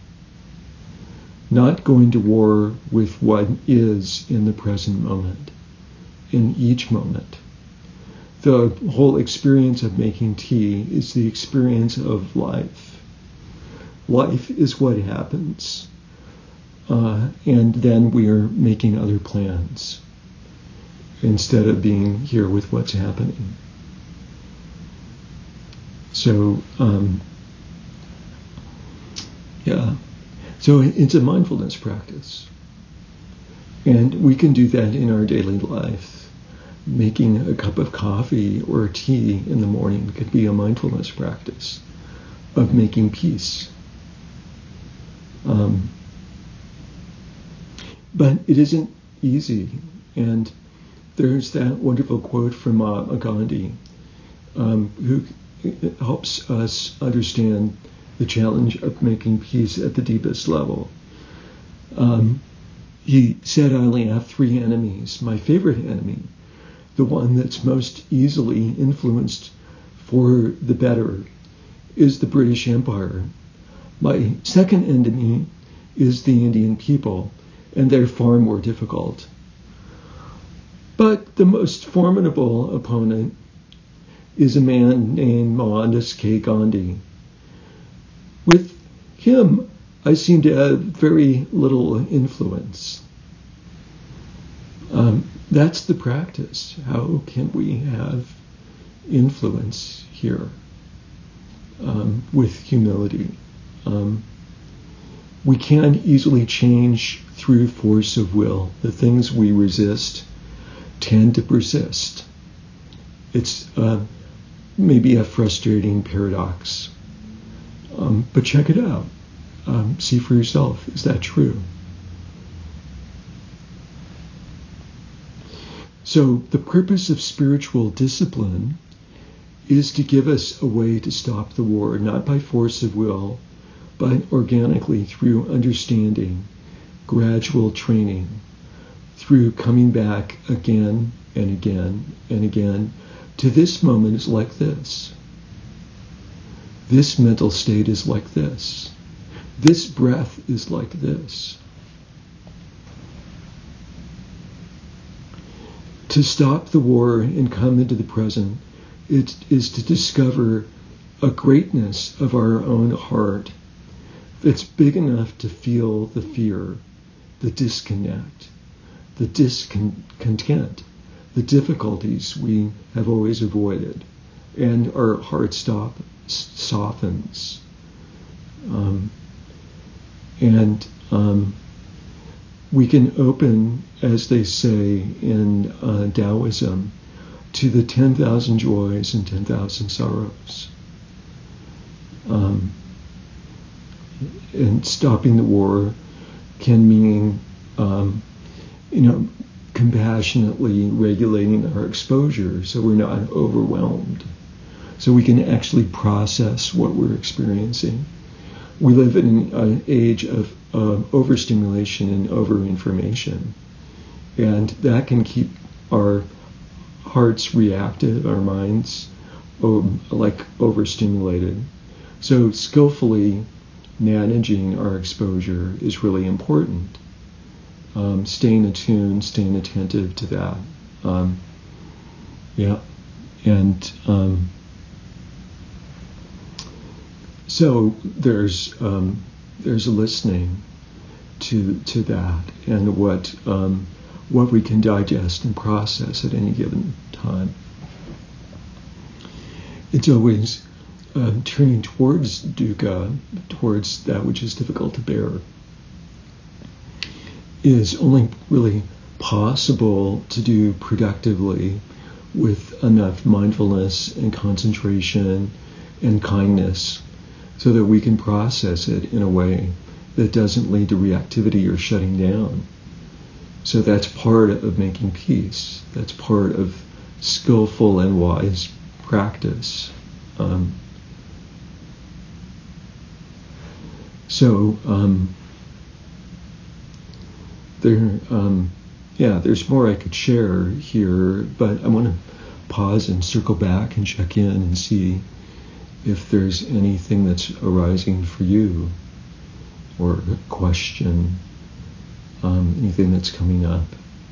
Not going to war with what is in the present moment, in each moment. The whole experience of making tea is the experience of life. Life is what happens. Uh, and then we are making other plans instead of being here with what's happening. So, um, yeah. So it's a mindfulness practice. And we can do that in our daily life. Making a cup of coffee or tea in the morning could be a mindfulness practice of making peace. Um, but it isn't easy. And there's that wonderful quote from Mahatma Gandhi, um, who helps us understand the challenge of making peace at the deepest level. Um, he said, I only have three enemies. My favorite enemy, the one that's most easily influenced for the better, is the British Empire. My second enemy is the Indian people, and they're far more difficult. But the most formidable opponent is a man named Mohandas K. Gandhi. With him, I seem to have very little influence. Um, that's the practice. How can we have influence here um, with humility? Um, we can easily change through force of will. The things we resist tend to persist. It's uh, maybe a frustrating paradox. Um, but check it out. Um, see for yourself. Is that true? So the purpose of spiritual discipline is to give us a way to stop the war, not by force of will, but organically through understanding, gradual training, through coming back again and again and again to this moment is like this. This mental state is like this. This breath is like this. To stop the war and come into the present, it is to discover a greatness of our own heart that's big enough to feel the fear, the disconnect, the discontent, the difficulties we have always avoided, and our heart stop softens. Um, and um, we can open, as they say in uh, Taoism, to the ten thousand joys and ten thousand sorrows. Um, and stopping the war can mean, um, you know, compassionately regulating our exposure so we're not overwhelmed, so we can actually process what we're experiencing. We live in an age of uh, overstimulation and overinformation, and that can keep our hearts reactive, our minds oh, like overstimulated. So skillfully managing our exposure is really important. Um, staying attuned, staying attentive to that. Um, yeah. And um, so there's um, there's a listening to to that and what um, what we can digest and process at any given time. It's always uh, turning towards dukkha, towards that which is difficult to bear, is only really possible to do productively with enough mindfulness and concentration and kindness so that we can process it in a way that doesn't lead to reactivity or shutting down. So that's part of making peace. That's part of skillful and wise practice. Um, so um, there, um, yeah, there's more I could share here, but I want to pause and circle back and check in and see if there's anything that's arising for you, or a question, um, anything that's coming up.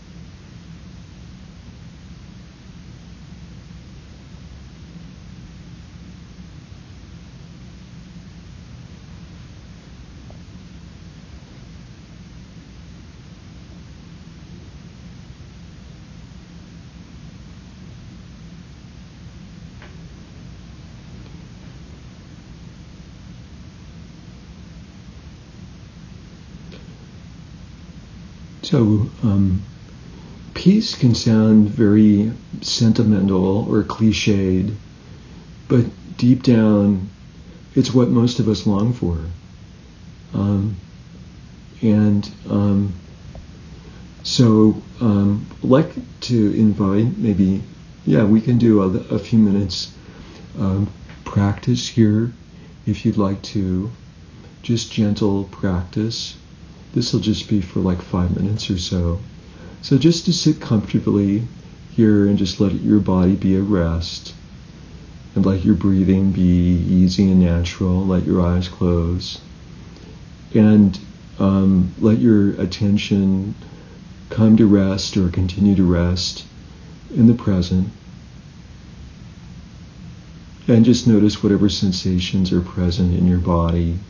So, um, peace can sound very sentimental or cliched, but deep down, it's what most of us long for. Um, and um, so, um, I'd like to invite maybe, yeah, we can do a, a few minutes um, practice here, if you'd like to, just gentle practice. This will just be for like five minutes or so. So just to sit comfortably here and just let your body be at rest. And let your breathing be easy and natural. Let your eyes close. And um, let your attention come to rest or continue to rest in the present. And just notice whatever sensations are present in your body.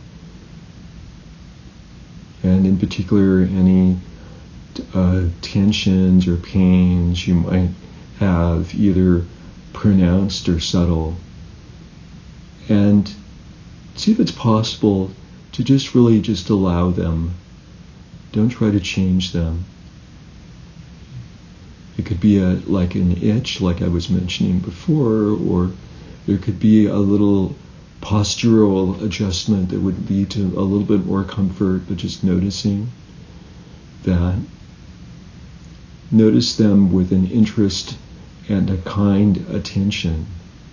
And in particular, any uh, tensions or pains you might have, either pronounced or subtle. And see if it's possible to just really just allow them. Don't try to change them. It could be a, like an itch, like I was mentioning before, or there could be a little postural adjustment that would lead to a little bit more comfort, but just noticing that. Notice them with an interest and a kind attention.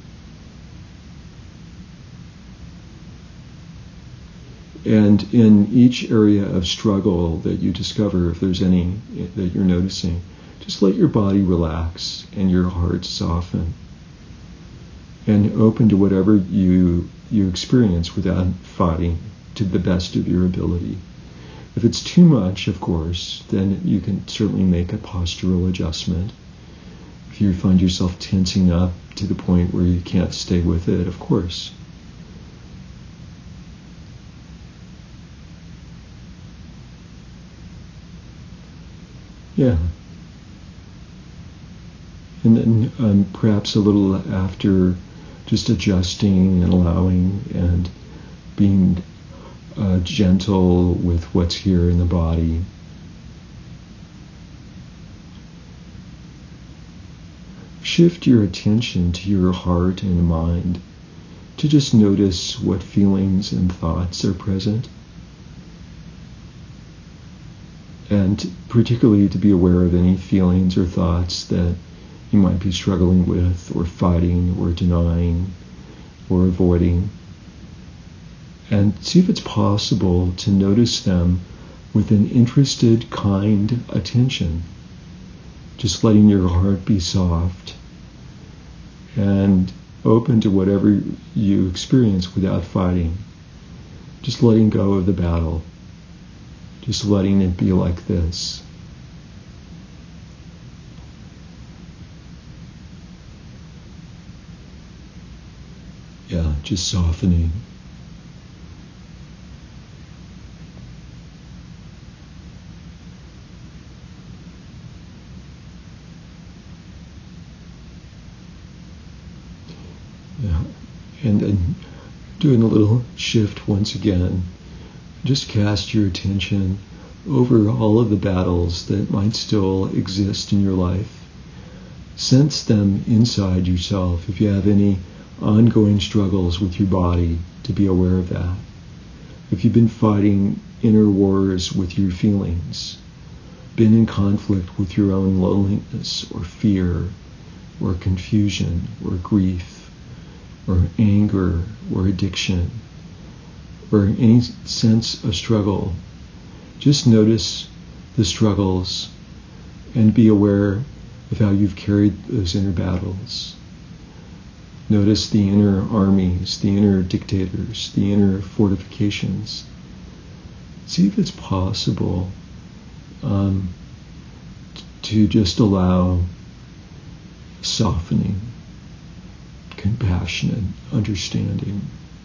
And in each area of struggle that you discover, if there's any that you're noticing, just let your body relax and your heart soften. And open to whatever you you experience without fighting, to the best of your ability. If it's too much, of course, then you can certainly make a postural adjustment. If you find yourself tensing up to the point where you can't stay with it, of course. Yeah. And then um, perhaps a little after, just adjusting and allowing and being uh, gentle with what's here in the body. Shift your attention to your heart and mind to just notice what feelings and thoughts are present. And particularly to be aware of any feelings or thoughts that you might be struggling with, or fighting, or denying, or avoiding. And see if it's possible to notice them with an interested, kind attention. Just letting your heart be soft and open to whatever you experience without fighting. Just letting go of the battle. Just letting it be like this. Yeah, just softening. And then doing a little shift once again, just cast your attention over all of the battles that might still exist in your life. Sense them inside yourself. If you have any ongoing struggles with your body, to be aware of that. If you've been fighting inner wars with your feelings, been in conflict with your own loneliness or fear or confusion or grief or anger or addiction or any sense of struggle, just notice the struggles and be aware of how you've carried those inner battles. Notice the inner armies, the inner dictators, the inner fortifications. See if it's possible um, to just allow softening, compassionate understanding,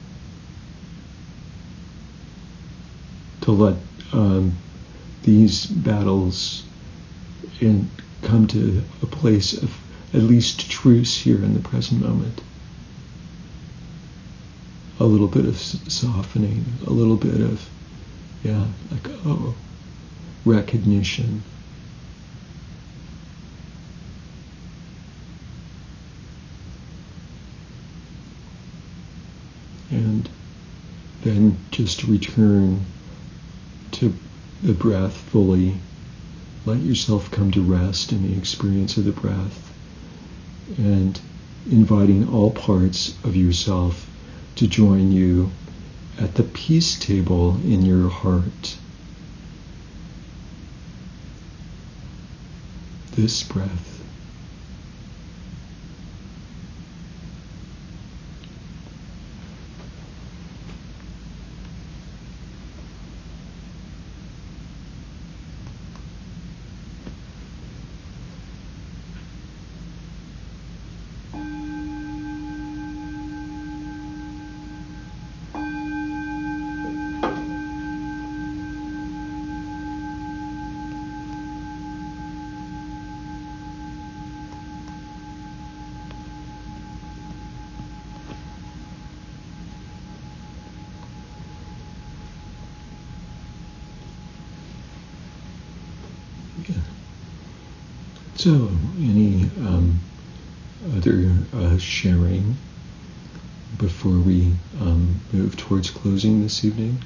to let um, these battles in, come to a place of at least truce here in the present moment. A little bit of softening, a little bit of, yeah, like, oh, recognition. And then just return to the breath fully. Let yourself come to rest in the experience of the breath, and inviting all parts of yourself to join you at the peace table in your heart. This breath. So, any um, other uh, sharing before we um, move towards closing this evening?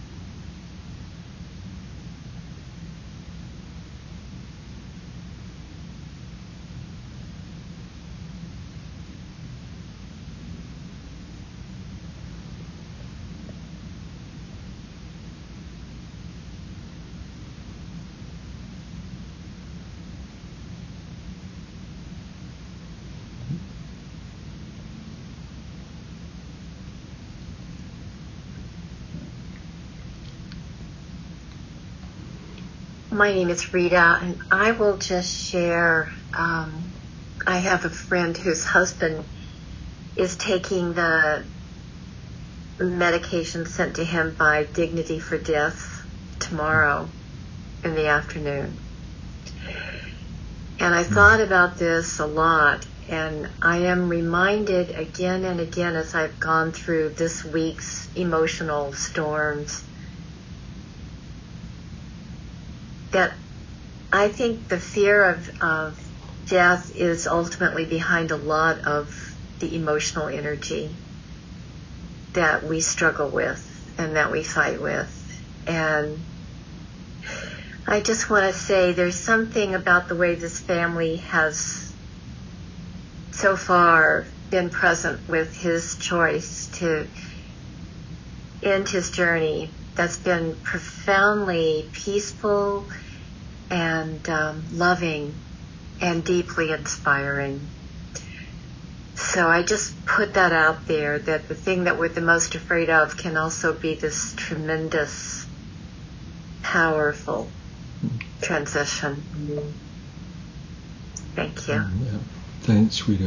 My name is Rita, and I will just share. Um, I have a friend whose husband is taking the medication sent to him by Dignity for Death tomorrow in the afternoon. And I thought about this a lot, and I am reminded again and again as I've gone through this week's emotional storms that I think the fear of, of death is ultimately behind a lot of the emotional energy that we struggle with and that we fight with. And I just want to say there's something about the way this family has so far been present with his choice to end his journey that's been profoundly peaceful and um, loving and deeply inspiring. So I just put that out there, that the thing that we're the most afraid of can also be this tremendous, powerful transition. Thank you. Yeah. Thanks, Rita.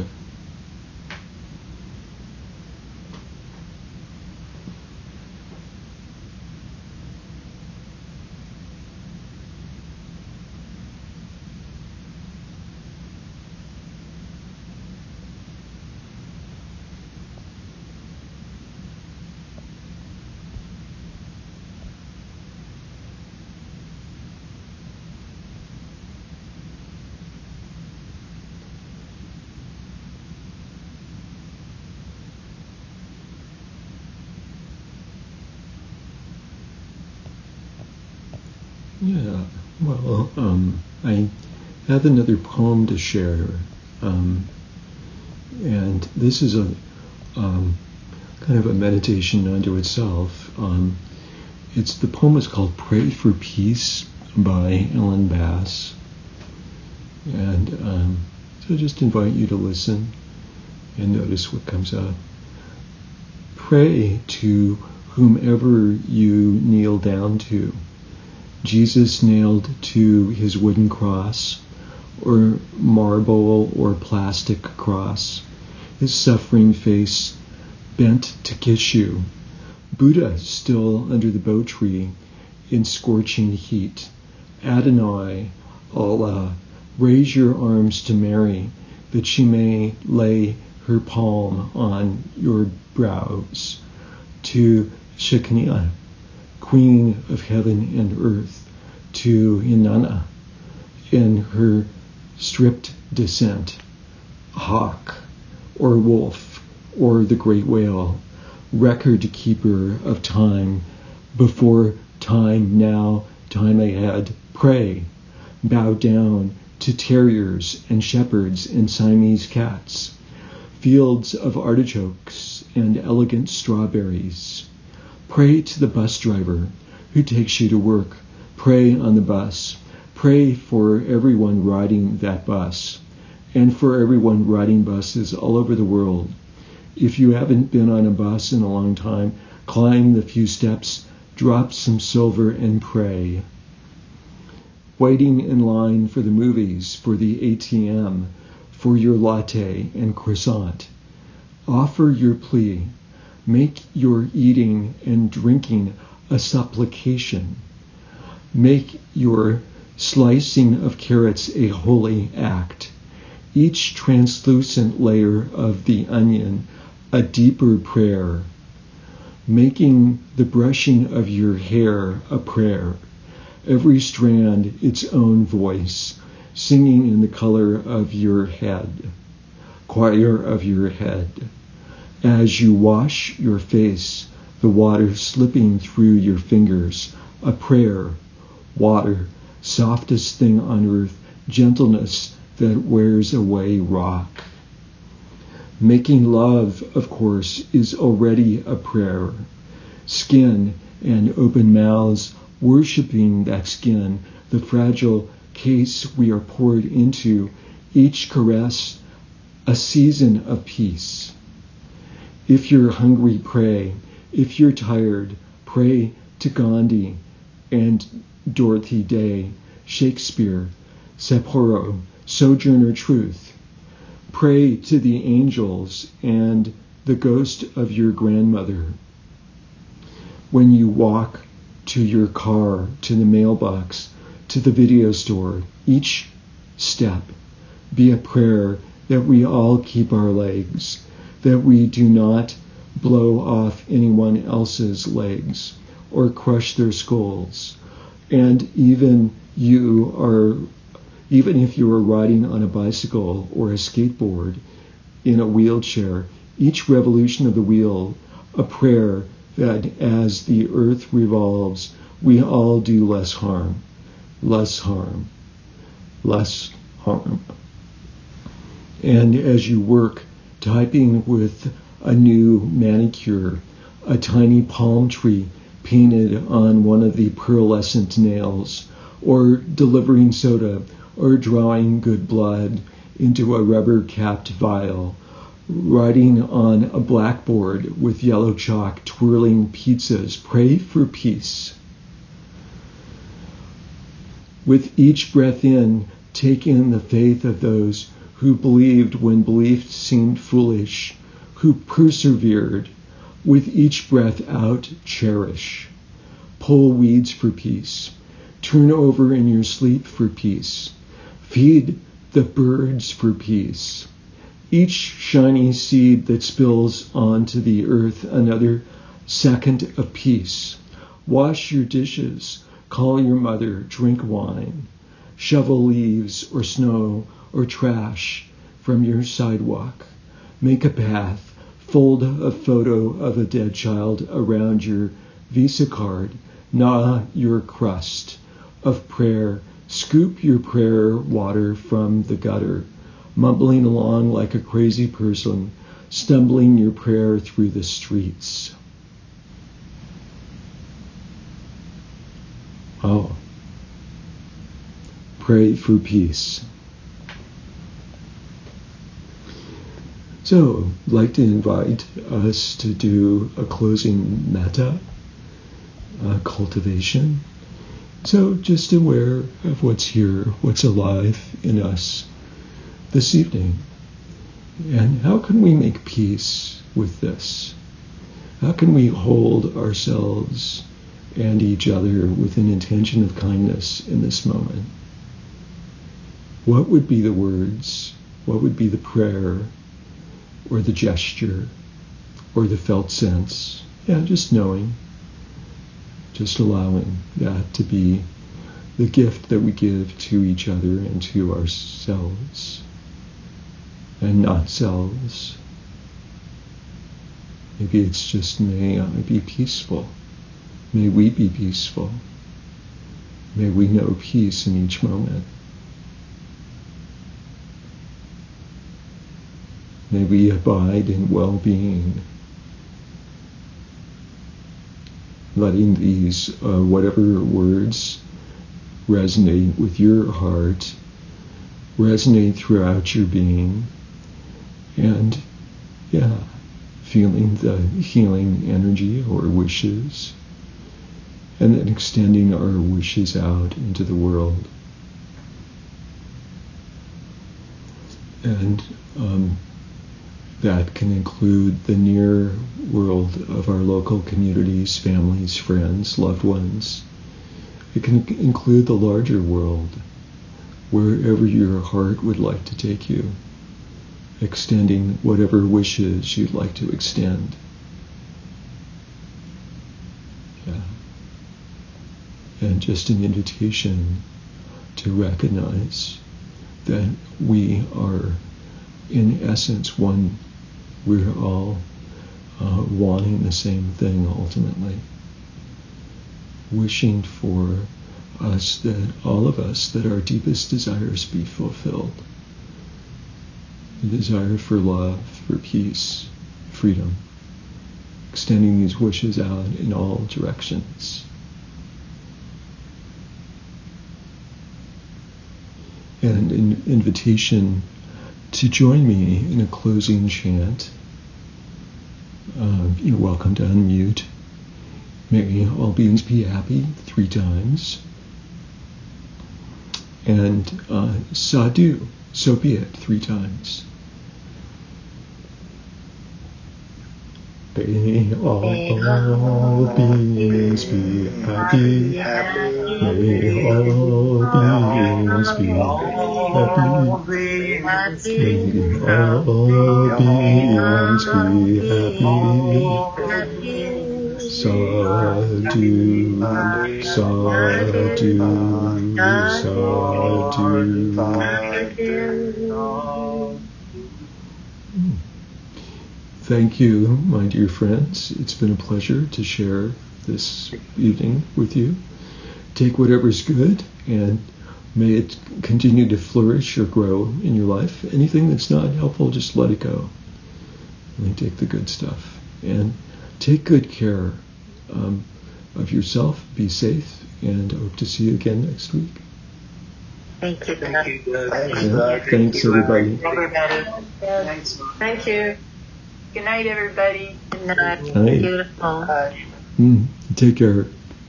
Yeah, well, um, I have another poem to share, um, and this is a um, kind of a meditation unto itself. Um, it's the poem is called "Pray for Peace" by Ellen Bass, and um, so I just invite you to listen and notice what comes up. Pray to whomever you kneel down to. Jesus nailed to his wooden cross, or marble or plastic cross, his suffering face bent to kiss you. Buddha still under the bo tree in scorching heat. Adonai, Allah, raise your arms to Mary, that she may lay her palm on your brows. To Shekinah, Queen of heaven and earth, to Inanna, in her stripped descent, hawk or wolf or the great whale, record keeper of time, before time now, time ahead, pray, bow down to terriers and shepherds and Siamese cats, fields of artichokes and elegant strawberries. Pray to the bus driver who takes you to work. Pray on the bus. Pray for everyone riding that bus, and for everyone riding buses all over the world. If you haven't been on a bus in a long time, climb the few steps, drop some silver and pray. Waiting in line for the movies, for the A T M, for your latte and croissant. Offer your plea. Make your eating and drinking a supplication. Make your slicing of carrots a holy act. Each translucent layer of the onion a deeper prayer. Making the brushing of your hair a prayer. Every strand its own voice, singing in the color of your head, choir of your head. As you wash your face, the water slipping through your fingers, a prayer. Water, softest thing on earth, gentleness that wears away rock. Making love, of course, is already a prayer. Skin and open mouths, worshiping that skin, the fragile case we are poured into, each caress a season of peace. If you're hungry, pray. If you're tired, pray to Gandhi and Dorothy Day, Shakespeare, Sapporo, Sojourner Truth. Pray to the angels and the ghost of your grandmother. When you walk to your car, to the mailbox, to the video store, each step be a prayer that we all keep our legs, that we do not blow off anyone else's legs or crush their skulls. And even you are, even if you are riding on a bicycle or a skateboard in a wheelchair, each revolution of the wheel, a prayer that as the earth revolves, we all do less harm, less harm, less harm. And as you work, typing with a new manicure, a tiny palm tree painted on one of the pearlescent nails, or delivering soda, or drawing good blood into a rubber-capped vial, writing on a blackboard with yellow chalk, twirling pizzas, pray for peace. With each breath in, take in the faith of those who believed when belief seemed foolish, who persevered. With each breath out, cherish. Pull weeds for peace. Turn over in your sleep for peace. Feed the birds for peace. Each shiny seed that spills onto the earth, another second of peace. Wash your dishes. Call your mother. Drink wine. Shovel leaves or snow or trash from your sidewalk. Make a path. Fold a photo of a dead child around your Visa card. Gnaw your crust. of prayer, scoop your prayer water from the gutter, mumbling along like a crazy person, stumbling your prayer through the streets. Oh. Pray for peace. So, I'd like to invite us to do a closing metta, uh, cultivation. So, just aware of what's here, what's alive in us this evening. And how can we make peace with this? How can we hold ourselves and each other with an intention of kindness in this moment? What would be the words? What would be the prayer? Or the gesture? Or the felt sense? Yeah, just knowing. Just allowing that to be the gift that we give to each other and to ourselves. And not selves. Maybe it's just, may I be peaceful. May we be peaceful. May we know peace in each moment. May we abide in well-being. Letting these, uh, whatever words resonate with your heart, resonate throughout your being. And, yeah, feeling the healing energy or wishes, and then extending our wishes out into the world. And um, that can include the near world of our local communities, families, friends, loved ones. It can include the larger world, wherever your heart would like to take you, extending whatever wishes you'd like to extend. Yeah. And just an invitation to recognize that we are, in essence, one. We're all uh, wanting the same thing ultimately. Wishing for us that, all of us, that our deepest desires be fulfilled. The desire for love, for peace, freedom. Extending these wishes out in all directions. And an invitation to join me in a closing chant. Uh, you're welcome to unmute. May all beings be happy three times. And uh, sadhu, so be it, three times. May all beings be happy. May all beings be happy. May all beings be happy. Sadhu, sadhu, sadhu. Thank you, my dear friends. It's been a pleasure to share this evening with you. Take whatever's good, and may it continue to flourish or grow in your life. Anything that's not helpful, just let it go. Only take the good stuff. And take good care um, of yourself. Be safe, and I hope to see you again next week. Thank you. Thank you. Thanks, Yeah, Doug. thanks, everybody. Thanks. Good night. Good night, everybody. Good night. Night. Beautiful. Bye. Mm, take care.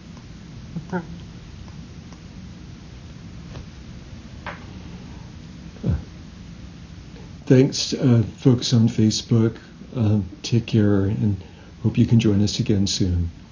Thanks, uh, folks on Facebook. Um, take care, and hope you can join us again soon.